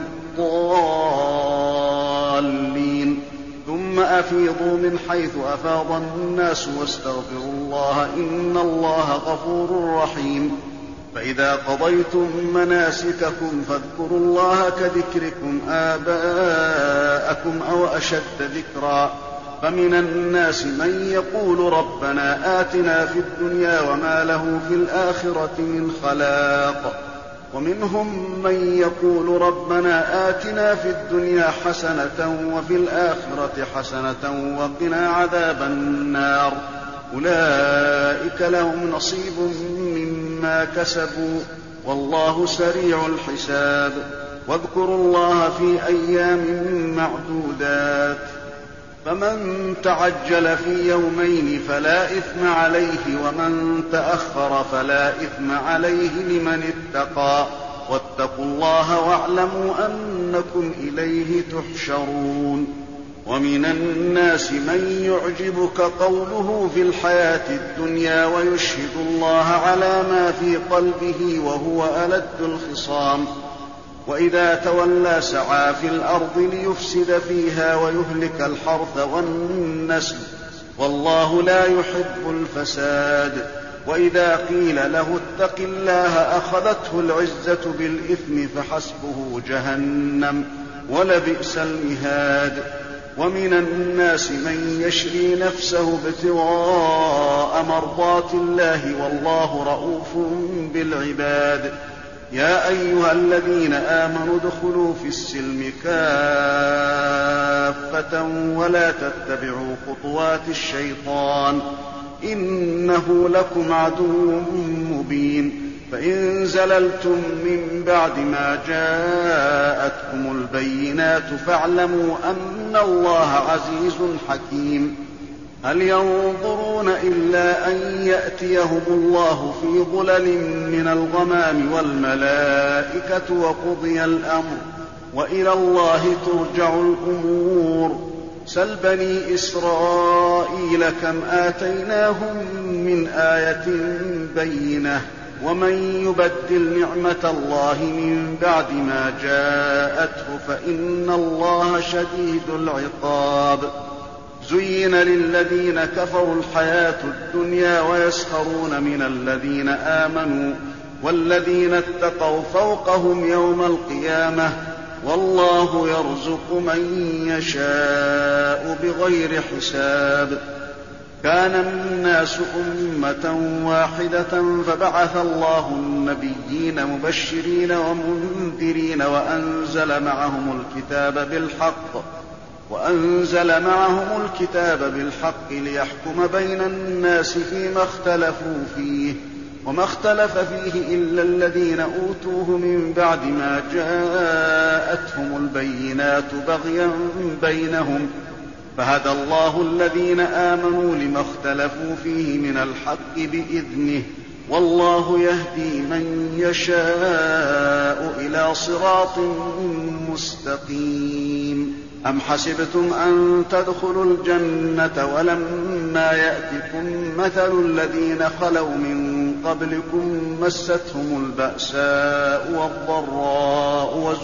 الضالين ثم أفيضوا من حيث أفاض الناس واستغفروا الله إن الله غفور رحيم فإذا قضيتم مناسككم فاذكروا الله كذكركم آباءكم أو أشد ذكرا فمن الناس من يقول ربنا آتنا في الدنيا وما له في الآخرة من خلاق ومنهم من يقول ربنا آتنا في الدنيا حسنة وفي الآخرة حسنة وقنا عذاب النار أولئك لهم نصيب مما كسبوا والله سريع الحساب واذكروا الله في أيام معدودات فمن تعجل في يومين فلا إثم عليه ومن تأخر فلا إثم عليه لمن اتقى واتقوا الله واعلموا أنكم إليه تحشرون ومن الناس من يعجبك قوله في الحياة الدنيا ويشهد الله على ما في قلبه وهو ألد الخصام وإذا تولى سعى في الأرض ليفسد فيها ويهلك الحرث والنسل والله لا يحب الفساد وإذا قيل له اتق الله أخذته العزة بالإثم فحسبه جهنم ولبئس المهاد ومن الناس من يشري نفسه ابتغاء مرضات الله والله رءوف بالعباد يا أيها الذين آمنوا ادخلوا في السلم كافة ولا تتبعوا خطوات الشيطان إنه لكم عدو مبين فإن زللتم من بعد ما جاءتكم جاءتكم البينات فاعلموا أن الله عزيز حكيم. هل ينظرون إلا أن يأتيهم الله في ظلل من الغمام والملائكة وقضي الأمر وإلى الله ترجع الأمور. سل بني إسرائيل كم آتيناهم من آية بينة ومن يبدل نعمة الله من بعد ما جاءته فإن الله شديد العقاب. زين للذين كفروا الحياة الدنيا ويسخرون من الذين آمنوا والذين اتقوا فوقهم يوم القيامة والله يرزق من يشاء بغير حساب. كان الناس أمة واحدة فبعث الله النبيين مبشرين ومنذرين وأنزل معهم الكتاب بالحق ليحكم بين الناس فيما اختلفوا فيه وما اختلف فيه إلا الذين أوتوه من بعد ما جاءتهم البينات بغيا بينهم فهدى الله الذين آمنوا لما اختلفوا فيه من الحق بإذنه والله يهدي من يشاء إلى صراط مستقيم. أم حسبتم أن تدخلوا الجنة ولما يأتكم مثل الذين خلوا من قبلكم مستهم البأساء والضراء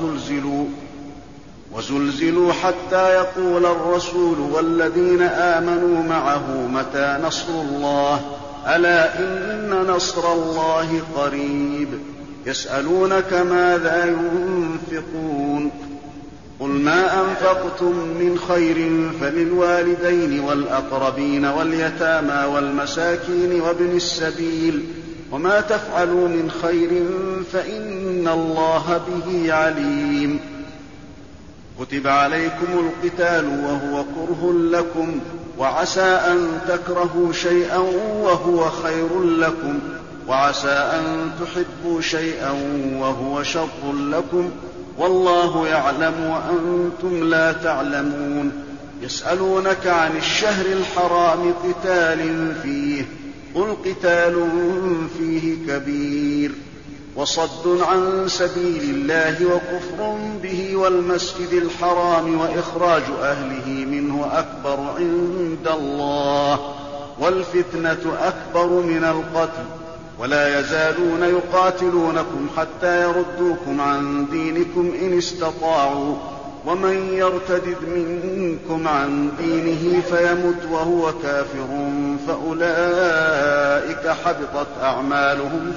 وزلزلوا حتى يقول الرسول والذين آمنوا معه متى نصر الله ألا إن نصر الله قريب. يسألونك ماذا ينفقون قل ما أنفقتم من خير فللوالدين والأقربين واليتامى والمساكين وابن السبيل وما تفعلوا من خير فإن الله به عليم. كتب عليكم القتال وهو كره لكم وعسى أن تكرهوا شيئا وهو خير لكم وعسى أن تحبوا شيئا وهو شر لكم والله يعلم وأنتم لا تعلمون. يسألونك عن الشهر الحرام قتال فيه قل قتال فيه كبير وصد عن سبيل الله وكفر به والمسجد الحرام وإخراج أهله منه أكبر عند الله والفتنة أكبر من القتل ولا يزالون يقاتلونكم حتى يردوكم عن دينكم إن استطاعوا ومن يرتد منكم عن دينه فيمت وهو كافر فأولئك حبطت أعمالهم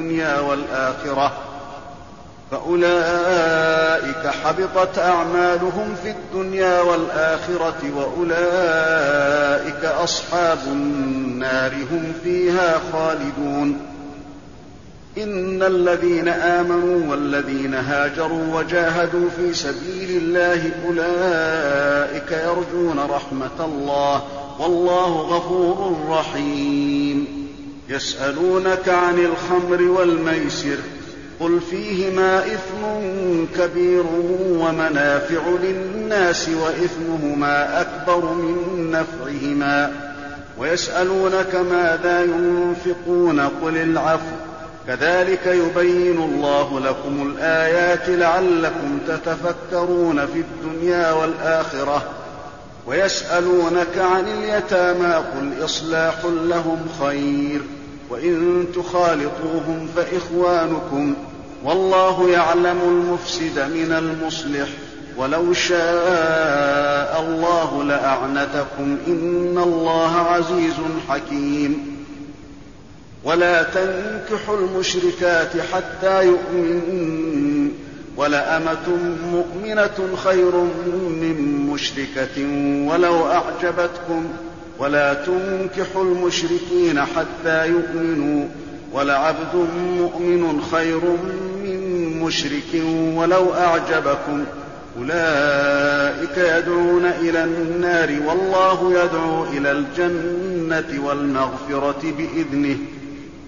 في الدنيا والآخرة وأولئك أصحاب النار هم فيها خالدون. إن الذين آمنوا والذين هاجروا وجاهدوا في سبيل الله أولئك يرجون رحمة الله والله غفور رحيم. يسألونك عن الخمر والميسر قل فيهما إثم كبير ومنافع للناس وإثمهما أكبر من نفعهما ويسألونك ماذا ينفقون قل العفو كذلك يبين الله لكم الآيات لعلكم تتفكرون في الدنيا والآخرة. ويسألونك عن اليتامى قل إصلاح لهم خير وإن تخالطوهم فإخوانكم والله يعلم المفسد من المصلح ولو شاء الله لأعنتكم إن الله عزيز حكيم. ولا تنكحوا المشركات حتى يؤمنوا ولأمة مؤمنة خير من مشركة ولو أعجبتكم ولا تنكحوا المشركين حتى يؤمنوا ولعبد مؤمن خير من مشرك ولو أعجبكم أولئك يدعون إلى النار والله يدعو إلى الجنة والمغفرة بإذنه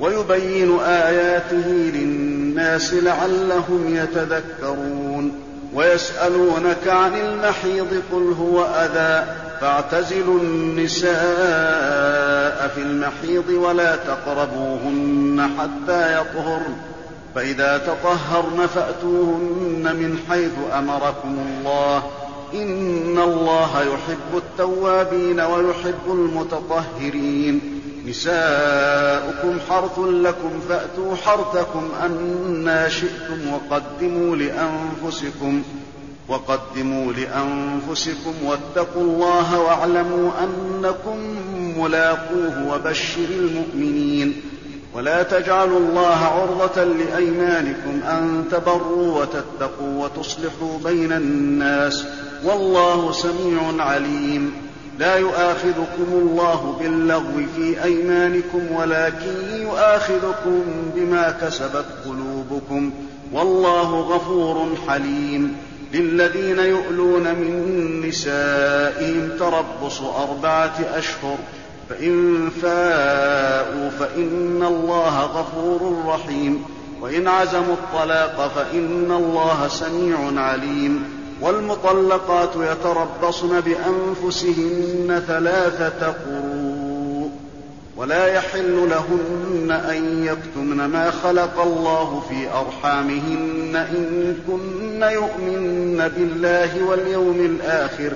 ويبين آياته للناس لعلهم يتذكرون. ويسألونك عن المحيض قل هو أذى فاعتزلوا النساء في المحيض ولا تقربوهن حتى يطهرن فإذا تطهرن فأتوهن من حيث أمركم الله إن الله يحب التوابين ويحب المتطهرين نساؤكم حرث لكم فأتوا حرثكم أنى شئتم وقدموا لأنفسكم واتقوا الله واعلموا أنكم ملاقوه وبشر المؤمنين ولا تجعلوا الله عرضة لأيمانكم أن تبروا وتتقوا وتصلحوا بين الناس والله سميع عليم لا يؤاخذكم الله باللغو في أيمانكم ولكن يؤاخذكم بما كسبت قلوبكم والله غفور حليم للذين يؤلون من نسائهم تربص 4 أشهر فإن فاءوا فإن الله غفور رحيم وإن عزموا الطلاق فإن الله سميع عليم والمطلقات يتربصن بأنفسهن 3 قروء ولا يحل لهن أن يكتمن ما خلق الله في أرحامهن إن كن يؤمن بالله واليوم الآخر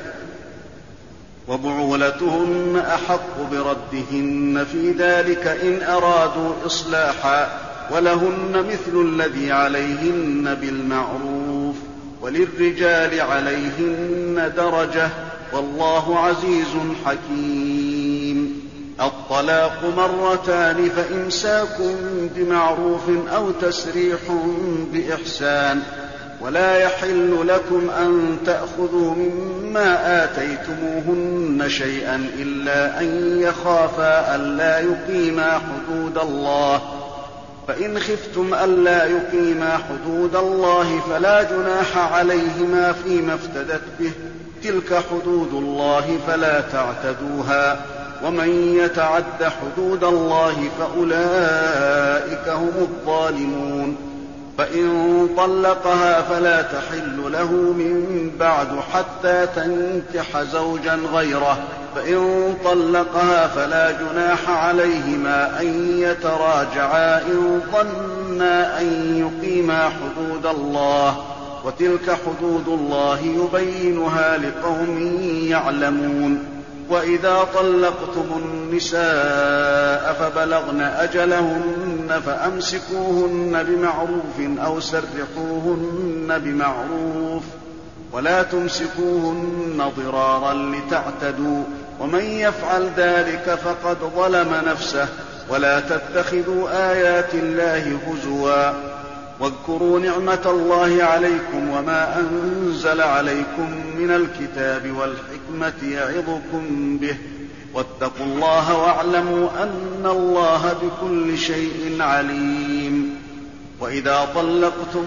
وبعولتهن أحق بردهن في ذلك إن أرادوا إصلاحا ولهن مثل الذي عليهن بالمعروف وللرجال عليهن درجة والله عزيز حكيم الطلاق 2 فإمساك بمعروف أو تسريح بإحسان ولا يحل لكم أن تأخذوا مما آتيتموهن شيئا إلا أن يخافا ألا يقيما حدود الله فإن خفتم ألا يقيما حدود الله فلا جناح عليهما فيما افتدت به تلك حدود الله فلا تعتدوها ومن يتعد حدود الله فأولئك هم الظالمون فإن طلقها فلا تحل له من بعد حتى تنكح زوجا غيره فإن طلقها فلا جناح عليهما أن يتراجعا إن ظنا أن يقيما حدود الله وتلك حدود الله يبينها لقوم يعلمون وإذا طلقتم النساء فبلغن أجلهن فأمسكوهن بمعروف أو سرحوهن بمعروف ولا تمسكوهن ضرارا لتعتدوا ومن يفعل ذلك فقد ظلم نفسه ولا تتخذوا آيات الله هزوا واذكروا نعمة الله عليكم وما أنزل عليكم من الكتاب والحكمة يعظكم به واتقوا الله واعلموا أن الله بكل شيء عليم وإذا طلقتم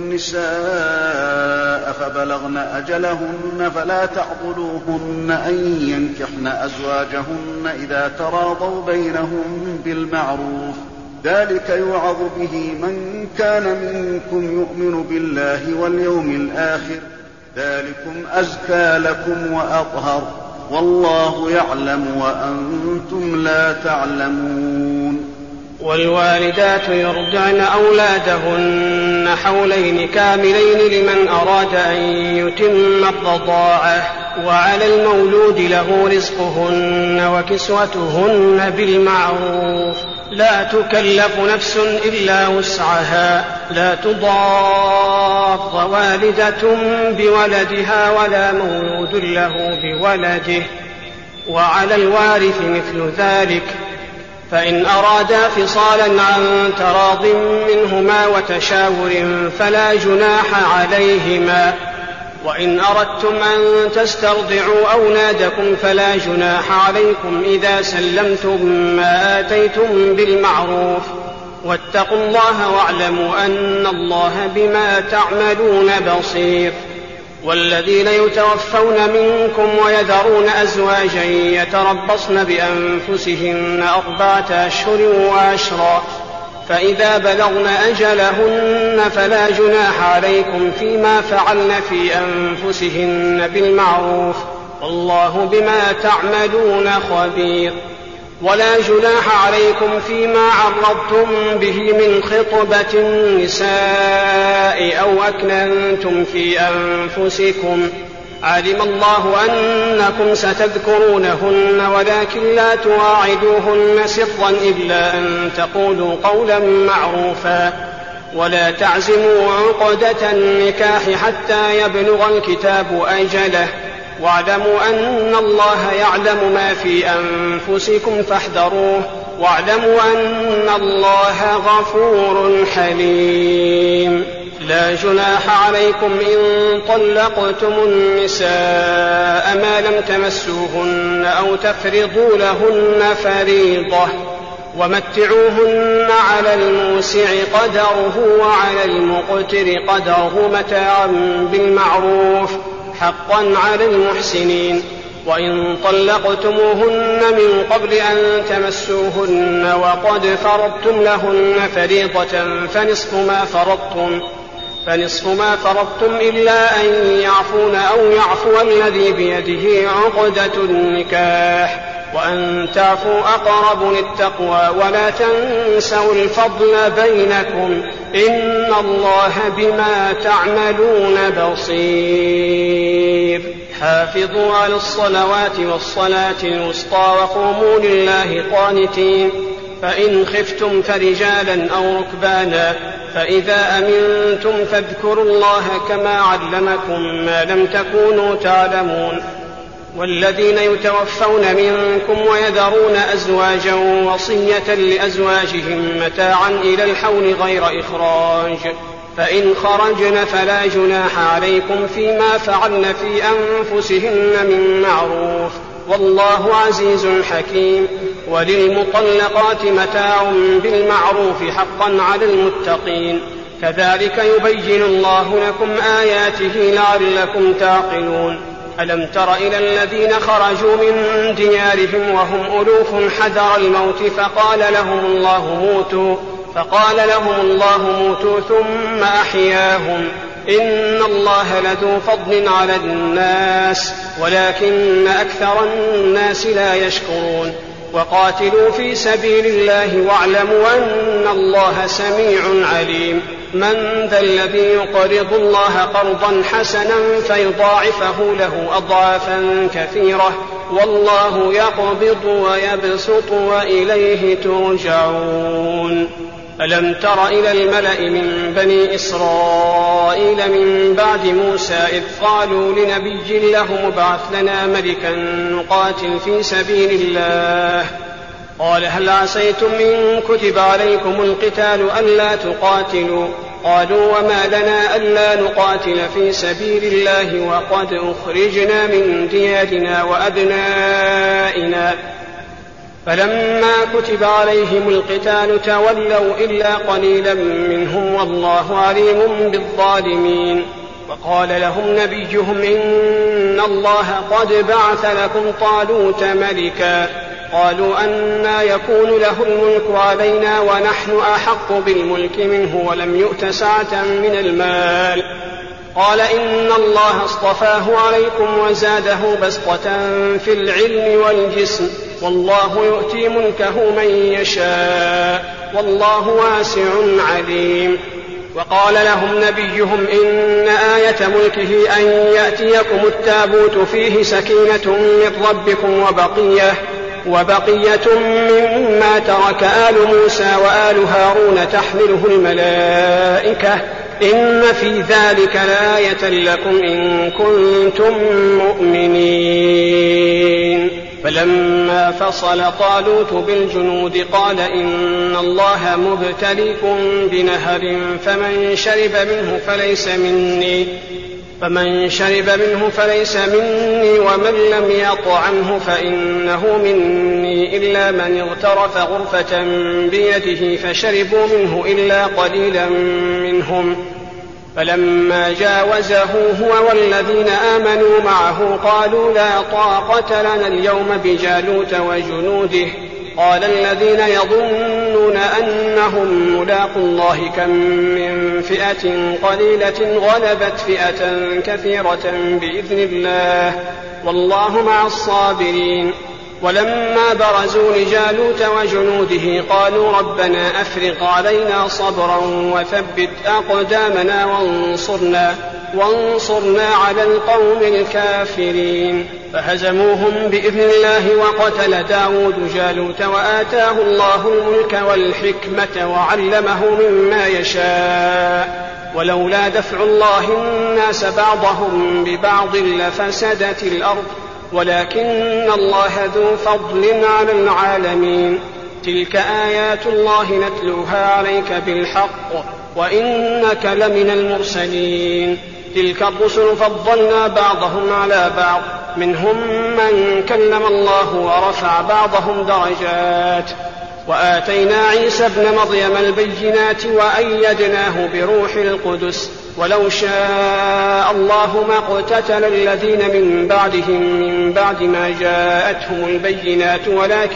النساء فبلغن أجلهن فلا تعضلوهن أن ينكحن أزواجهن إذا تراضوا بينهم بالمعروف ذلك يوعظ به من كان منكم يؤمن بالله واليوم الآخر ذلكم أزكى لكم وأطهر والله يعلم وأنتم لا تعلمون والوالدات يرضعن أولادهن حولين كاملين لمن أراد أن يتم الرضاعة وعلى المولود له رزقهن وكسوتهن بالمعروف لا تكلف نفس إلا وسعها لا تضار والدة بولدها ولا مولود له بولده وعلى الوارث مثل ذلك فإن أرادا فصالا عن تراض منهما وتشاور فلا جناح عليهما وإن أردتم أن تسترضعوا أولادكم فلا جناح عليكم إذا سلمتم ما آتيتم بالمعروف واتقوا الله واعلموا أن الله بما تعملون بصير والذين يتوفون منكم ويذرون أزواجا يتربصن بأنفسهن 4 أشهر وعشرا فإذا بلغن أجلهن فلا جناح عليكم فيما فعلن في أنفسهن بالمعروف والله بما تعملون خبير. ولا جناح عليكم فيما عرضتم به من خطبة النساء أو أكننتم في أنفسكم علم الله أنكم ستذكرونهن ولكن لا تواعدوهن سرا إلا أن تقولوا قولا معروفا ولا تعزموا عقدة النكاح حتى يبلغ الكتاب أجله واعلموا أن الله يعلم ما في أنفسكم فاحذروه واعلموا أن الله غفور حليم. لا جناح عليكم إن طلقتم النساء ما لم تمسوهن أو تفرضوا لهن فريضة ومتعوهن على الموسع قدره وعلى المقتر قدره متاعا بالمعروف حقا على المحسنين. وإن طلقتموهن من قبل أن تمسوهن وقد فرضتم لهن فريضة فنصف ما فرضتم إلا أن يعفون أو يعفو الذي بيده عقدة النكاح وأن تعفوا أقرب للتقوى ولا تنسوا الفضل بينكم إن الله بما تعملون بصير. حافظوا على الصلوات والصلاة الوسطى وقوموا لله قانتين. فإن خفتم فرجالا أو ركبانا فإذا أمنتم فاذكروا الله كما علمكم ما لم تكونوا تعلمون. والذين يتوفون منكم ويذرون أزواجا وصية لأزواجهم متاعا إلى الحول غير إخراج فإن خرجن فلا جناح عليكم فيما فعلن في أنفسهن من معروف والله عزيز حكيم. وللمطلقات متاع بالمعروف حقا على المتقين كذلك يبين الله لكم آياته لعلكم تعقلون. ألم تر إلى الذين خرجوا من ديارهم وهم ألوف حذر الموت فقال لهم الله موتوا ثم أحياهم إن الله لذو فضل على الناس ولكن أكثر الناس لا يشكرون. وقاتلوا في سبيل الله واعلموا أن الله سميع عليم. من ذا الذي يقرض الله قرضا حسنا فيضاعفه له أضعافا كثيرة والله يقبض ويبسط وإليه ترجعون. ألم تر إلى الملأ من بني إسرائيل من بعد موسى إذ قالوا لنبي له ابعث لنا ملكا نقاتل في سبيل الله قال هل عسيتم إن كتب عليكم القتال ألا تقاتلوا قالوا وما لنا ألا نقاتل في سبيل الله وقد أخرجنا من ديارنا وأبنائنا فلما كتب عليهم القتال تولوا إلا قليلا منهم والله عليم بالظالمين. وقال لهم نبيهم إن الله قد بعث لكم طالوت ملكا قالوا أنى يكون له الملك علينا ونحن أحق بالملك منه ولم يؤت سعة من المال قال إن الله اصطفاه عليكم وزاده بسطة في العلم والجسم والله يؤتي ملكه من يشاء والله واسع عليم. وقال لهم نبيهم إن آية ملكه أن يأتيكم التابوت فيه سكينة من ربكم وبقية مما ترك آل موسى وآل هارون تحمله الملائكة إن في ذلك لآية لكم إن كنتم مؤمنين. فلما فصل طالوت بالجنود قال إن الله مبتليكم بنهر فمن شرب منه فليس مني ومن لم يطعمه فإنه مني إلا من اغترف غرفة بيده فشربوا منه إلا قليلا منهم. فلما جاوزه هو والذين آمنوا معه قالوا لا طاقة لنا اليوم بجالوت وجنوده قال الذين يظنون أنهم ملاقو الله كم من فئة قليلة غلبت فئة كثيرة بإذن الله والله مع الصابرين. ولما برزوا لجالوت وجنوده قالوا ربنا أفرغ علينا صبرا وثبت أقدامنا وانصرنا على القوم الكافرين. فهزموهم بإذن الله وقتل داود جالوت وآتاه الله الملك والحكمة وعلمه مما يشاء ولولا دفع الله الناس بعضهم ببعض لفسدت الأرض ولكن الله ذو فضل على العالمين. تلك آيات الله نتلوها عليك بالحق وإنك لمن المرسلين. تلك الرسل فضلنا بعضهم على بعض منهم من كلم الله ورفع بعضهم درجات وآتينا عيسى ابن مريم البينات وأيدناه بروح القدس ولو شاء الله ما اقتتل الذين من بعدهم من بعد ما جاءتهم البينات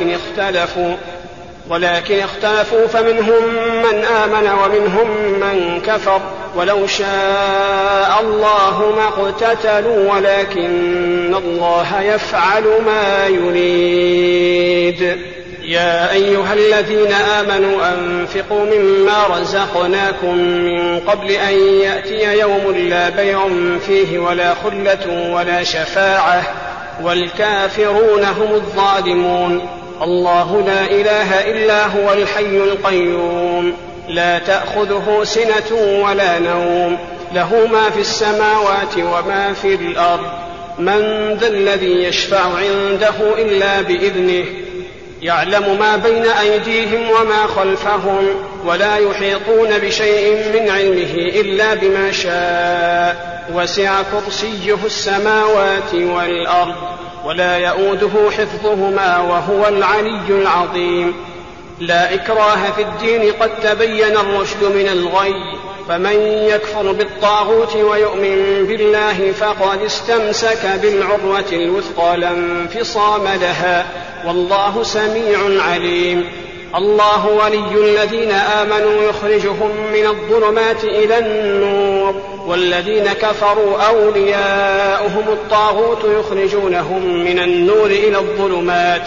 ولكن اختلفوا فمنهم من آمن ومنهم من كفر ولو شاء الله ما اقتتلوا ولكن الله يفعل ما يريد. يا أيها الذين آمنوا أنفقوا مما رزقناكم من قبل أن يأتي يوم لا بيع فيه ولا خلة ولا شفاعة والكافرون هم الظالمون. الله لا إله إلا هو الحي القيوم لا تأخذه سنة ولا نوم له ما في السماوات وما في الأرض. من ذا الذي يشفع عنده إلا بإذنه يعلم ما بين أيديهم وما خلفهم ولا يحيطون بشيء من علمه إلا بما شاء وسع كرسيه السماوات والأرض ولا يؤوده حفظهما وهو العلي العظيم. لا إكراه في الدين قد تبين الرشد من الغي فمن يكفر بالطاغوت ويؤمن بالله فقد استمسك بالعروة الوثقى لا انفصام لها والله سميع عليم. الله ولي الذين آمنوا يخرجهم من الظلمات إلى النور والذين كفروا أولياؤهم الطاغوت يخرجونهم من النور إلى الظلمات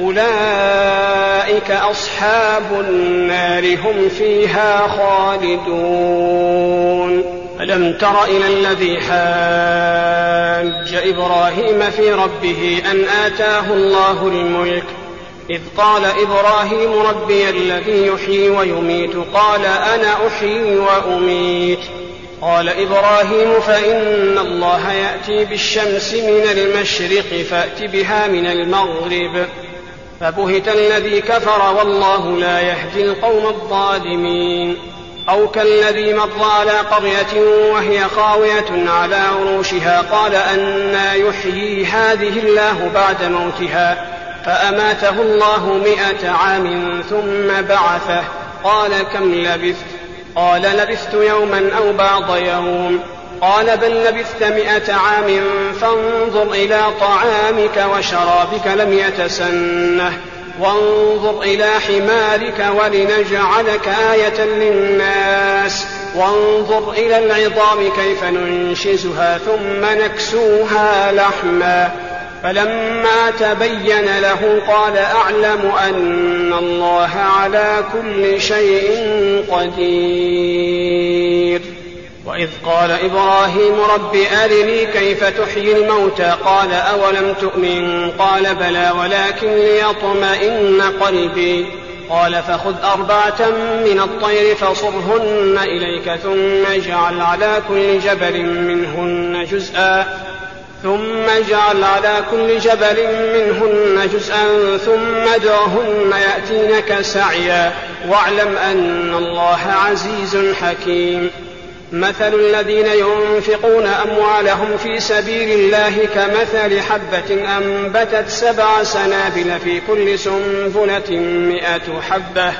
أولئك أصحاب النار هم فيها خالدون. ألم تر إلى الذي حاج إبراهيم في ربه أن آتاه الله الملك إذ قال إبراهيم ربي الذي يحيي ويميت قال أنا أحيي وأميت. قال إبراهيم فإن الله يأتي بالشمس من المشرق فأت بها من المغرب فبهت الذي كفر والله لا يهدي القوم الظالمين. أو كالذي مر على قرية وهي خاوية على عروشها قال أنى يحيي هذه الله بعد موتها فأماته الله 100 عام ثم بعثه قال كم لبثت؟ قال لبثت يوما أو بعض يوم. قال بل لبثت 100 عام فانظر إلى طعامك وشرابك لم يتسنه وانظر إلى حمارك ولنجعلك آية للناس وانظر إلى العظام كيف ننشزها ثم نكسوها لحما. فلما تبين له قال أعلم أن الله على كل شيء قدير. وإذ قال إبراهيم رب أرني كيف تحيي الموتى قال أولم تؤمن قال بلى ولكن ليطمئن قلبي. قال فخذ 4 من الطير فصرهن إليك ثم اجعل على كل جبل منهن جزءا ثم ادعهن يأتينك سعيا واعلم أن الله عزيز حكيم. مثل الذين ينفقون أموالهم في سبيل الله كمثل حبة أنبتت 7 سنابل في كل سنبلة 100 حبة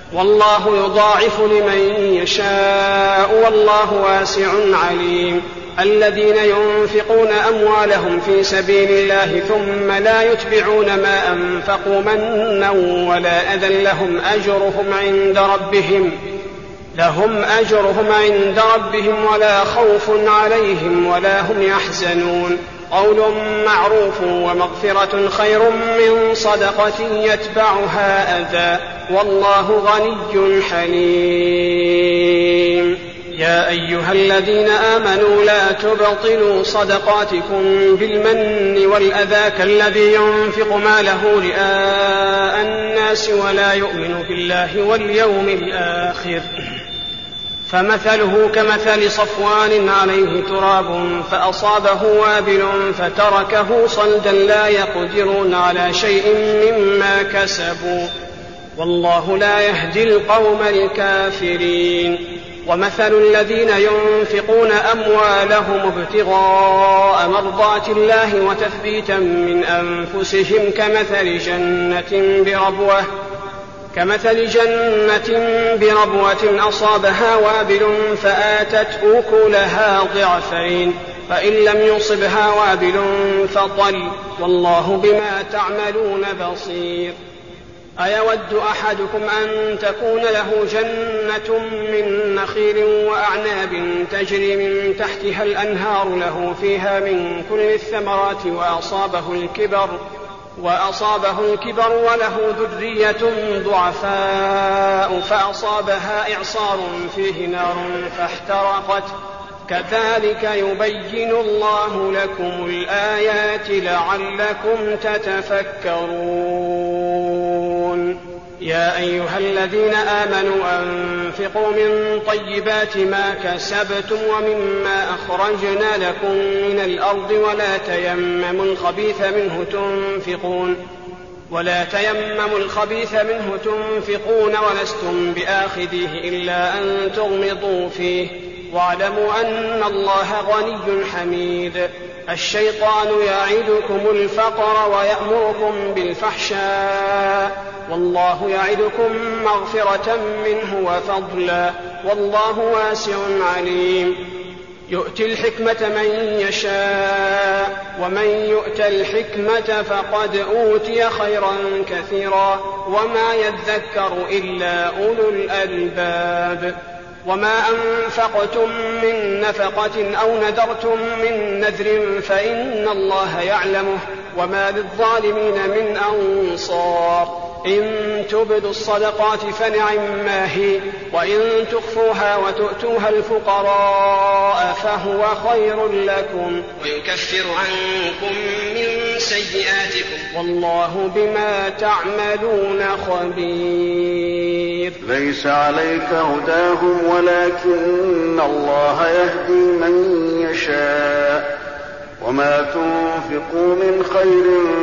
والله يضاعف لمن يشاء والله واسع عليم. الذين ينفقون أموالهم في سبيل الله ثم لا يتبعون ما أنفقوا منا ولا أذى لهم أجرهم عند ربهم ولا خوف عليهم ولا هم يحزنون. قول معروف ومغفرة خير من صدقة يتبعها أذى والله غني حليم. يا أيها الذين آمنوا لا تبطلوا صدقاتكم بالمن والأذى كالذي ينفق ماله رئاء الناس ولا يؤمن بالله واليوم الآخر فمثله كمثل صفوان عليه تراب فأصابه وابل فتركه صلدا لا يقدرون على شيء مما كسبوا والله لا يهدي القوم الكافرين. ومثل الذين ينفقون أموالهم ابتغاء مرضات الله وتثبيتا من أنفسهم كمثل جنة بربوة أصابها وابل فآتت أكلها ضعفين فإن لم يصبها وابل فطل والله بما تعملون بصير. أيود أحدكم أن تكون له جنة من نخيل وأعناب تجري من تحتها الأنهار له فيها من كل الثمرات وأصابه الكبر وله ذرية ضعفاء فأصابها إعصار فيه نار فاحترقت كذلك يبين الله لكم الآيات لعلكم تتفكرون. يا أيها الذين آمنوا أنفقوا من طيبات ما كسبتم ومما أخرجنا لكم من الأرض ولا تيمموا الخبيث منه تنفقون ولستم بآخذيه إلا أن تغمضوا فيه واعلموا أن الله غني حميد. الشيطان يعدكم الفقر ويأمركم بالفحشاء والله يعدكم مغفرة منه وفضلا والله واسع عليم. يؤتي الحكمة من يشاء ومن يؤت الحكمة فقد أوتي خيرا كثيرا وما يذكر إلا أولو الألباب. وما أنفقتم من نفقة أو نذرتم من نذر فإن الله يعلمه وما للظالمين من أنصار. إن تبدوا الصدقات فنعما هي وإن تخفوها وتؤتوها الفقراء فهو خير لكم ويكفر عنكم من سيئاتكم والله بما تعملون خبير. ليس عليك هداهم ولكن الله يهدي من يشاء وما تنفقوا من خير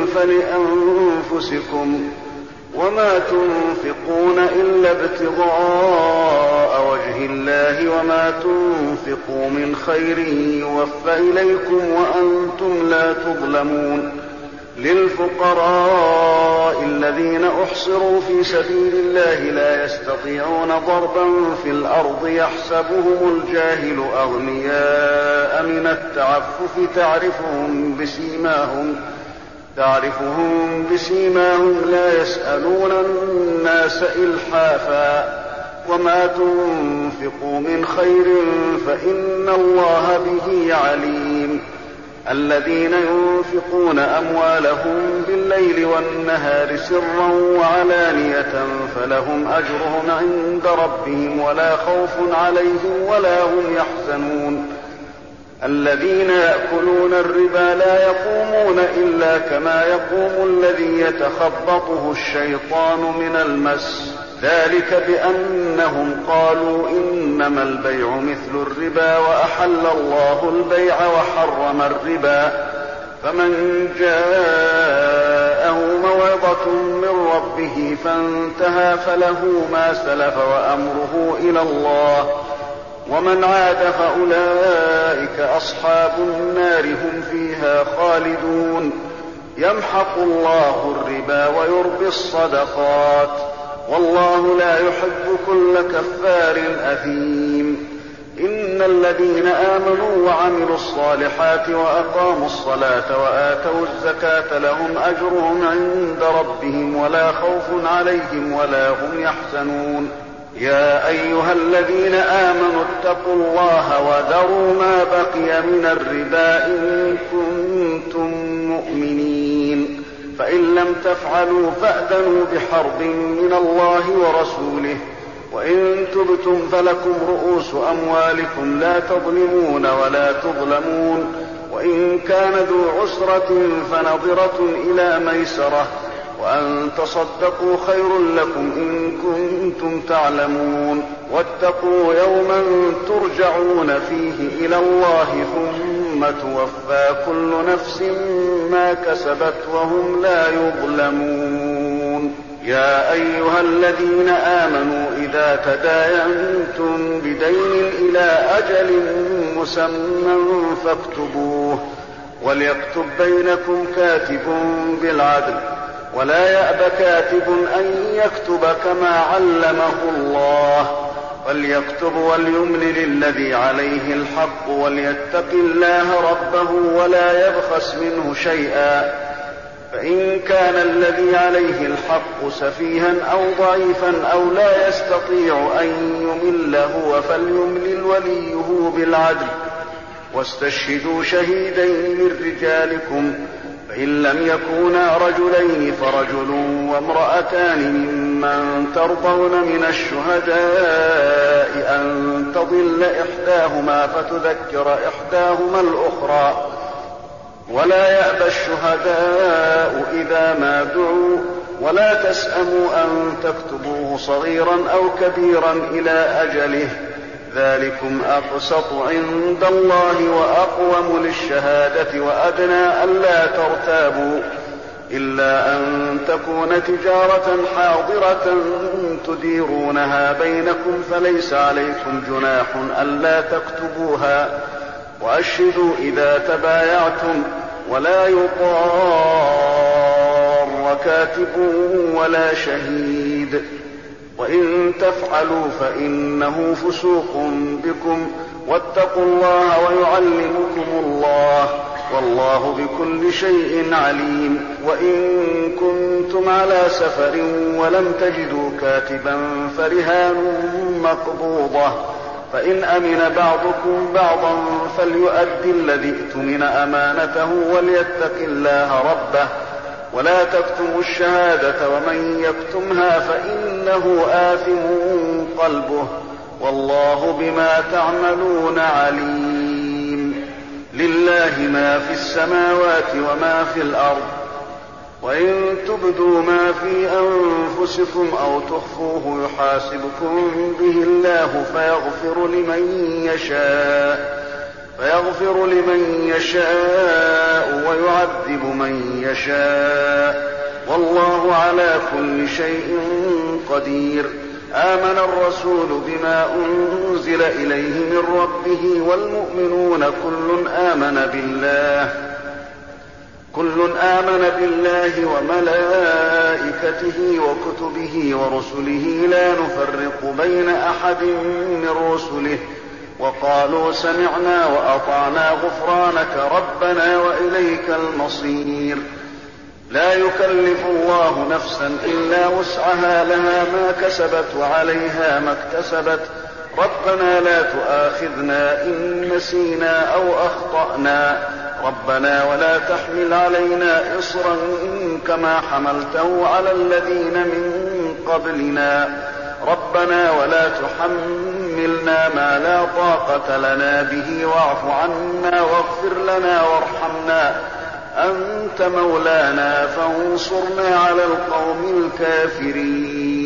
فلأنفسكم وما تنفقون إلا ابتغاء وجه الله وما تنفقوا من خير يوفى إليكم وأنتم لا تظلمون. للفقراء الذين أحصروا في سبيل الله لا يستطيعون ضربا في الأرض يحسبهم الجاهل أغنياء من التعفف تعرفهم بسيماهم لا يسألون الناس إلحافا وما تنفقوا من خير فإن الله به عليم. الذين ينفقون أموالهم بالليل والنهار سرا وعلانية فلهم أجرهم عند ربهم ولا خوف عليهم ولا هم يحزنون. الذين يأكلون الربا لا يقومون إلا كما يقوم الذي يتخبطه الشيطان من المس ذلك بأنهم قالوا إنما البيع مثل الربا وأحل الله البيع وحرم الربا. فمن جاءه موعظة من ربه فانتهى فله ما سلف وأمره إلى الله ومن عاد فأولئك أصحاب النار هم فيها خالدون. يمحق الله الربا ويربي الصدقات والله لا يحب كل كفار أثيم. إن الذين آمنوا وعملوا الصالحات وأقاموا الصلاة وآتوا الزكاة لهم أجرهم عند ربهم ولا خوف عليهم ولا هم يحزنون. يا أيها الذين آمنوا اتقوا الله وذروا ما بقي من الربا إن كنتم مؤمنين، فإن لم تفعلوا فأذنوا بحرب من الله ورسوله، وإن تبتم فلكم رؤوس أموالكم لا تظلمون ولا تظلمون، وإن كان ذو عسرة فنظرة إلى ميسرة، وأن تصدقوا خير لكم إن كنتم تعلمون. واتقوا يوما ترجعون فيه إلى الله ثم توفى كل نفس ما كسبت وهم لا يظلمون. يا أيها الذين آمنوا إذا تداينتم بدين إلى أجل مسمى فاكتبوه، وليكتب بينكم كاتب بالعدل، ولا يأب كاتب أن يكتب كما علمه الله، فليكتب وليملل الذي عليه الحق وليتق الله ربه ولا يبخس منه شيئا، فإن كان الذي عليه الحق سفيها أو ضعيفا أو لا يستطيع أن يمل هو فليملل وليه بالعدل، واستشهدوا شهيدين من رجالكم، فإن لم يكونا رجلين فرجل وامرأتان ممن ترضون من الشهداء أن تضل إحداهما فتذكر إحداهما الأخرى، ولا يأبى الشهداء إذا ما دعوا، ولا تسأموا أن تكتبوه صغيرا أو كبيرا إلى أجله، ذلكم أقسط عند الله وأقوم للشهادة وأدنى ألا ترتابوا، إلا أن تكون تجارة حاضرة تديرونها بينكم فليس عليكم جناح ألا تكتبوها، وأشهدوا إذا تبايعتم، ولا يضار كاتب ولا شهيد، وإن تفعلوا فإنه فسوق بكم، واتقوا الله ويعلمكم الله، والله بكل شيء عليم. وإن كنتم على سفر ولم تجدوا كاتبا فرهان مقبوضة، فإن أمن بعضكم بعضا فليؤدي الذي اؤتمن أمانته وليتق الله ربه، ولا تكتموا الشهادة ومن يكتمها فإنه آثم قلبه، والله بما تعملون عليم. لله ما في السماوات وما في الأرض، وإن تبدوا ما في أنفسكم أو تخفوه يحاسبكم به الله فيغفر لمن يشاء ويعذب من يشاء، والله على كل شيء قدير. آمن الرسول بما أنزل إليه من ربه والمؤمنون كل آمن بالله وملائكته وكتبه ورسله لا نفرق بين أحد من رسله، وقالوا سمعنا وأطعنا غفرانك ربنا وإليك المصير. لا يكلف الله نفسا إلا وسعها، لها ما كسبت وعليها ما اكتسبت، ربنا لا تؤاخذنا إن نسينا أو أخطأنا، ربنا ولا تحمل علينا إصرا كما حملته على الذين من قبلنا، ربنا ولا تحملنا ما لا طاقة لنا به، واعف عنا واغفر لنا وارحمنا، أنت مولانا فانصرنا على القوم الكافرين.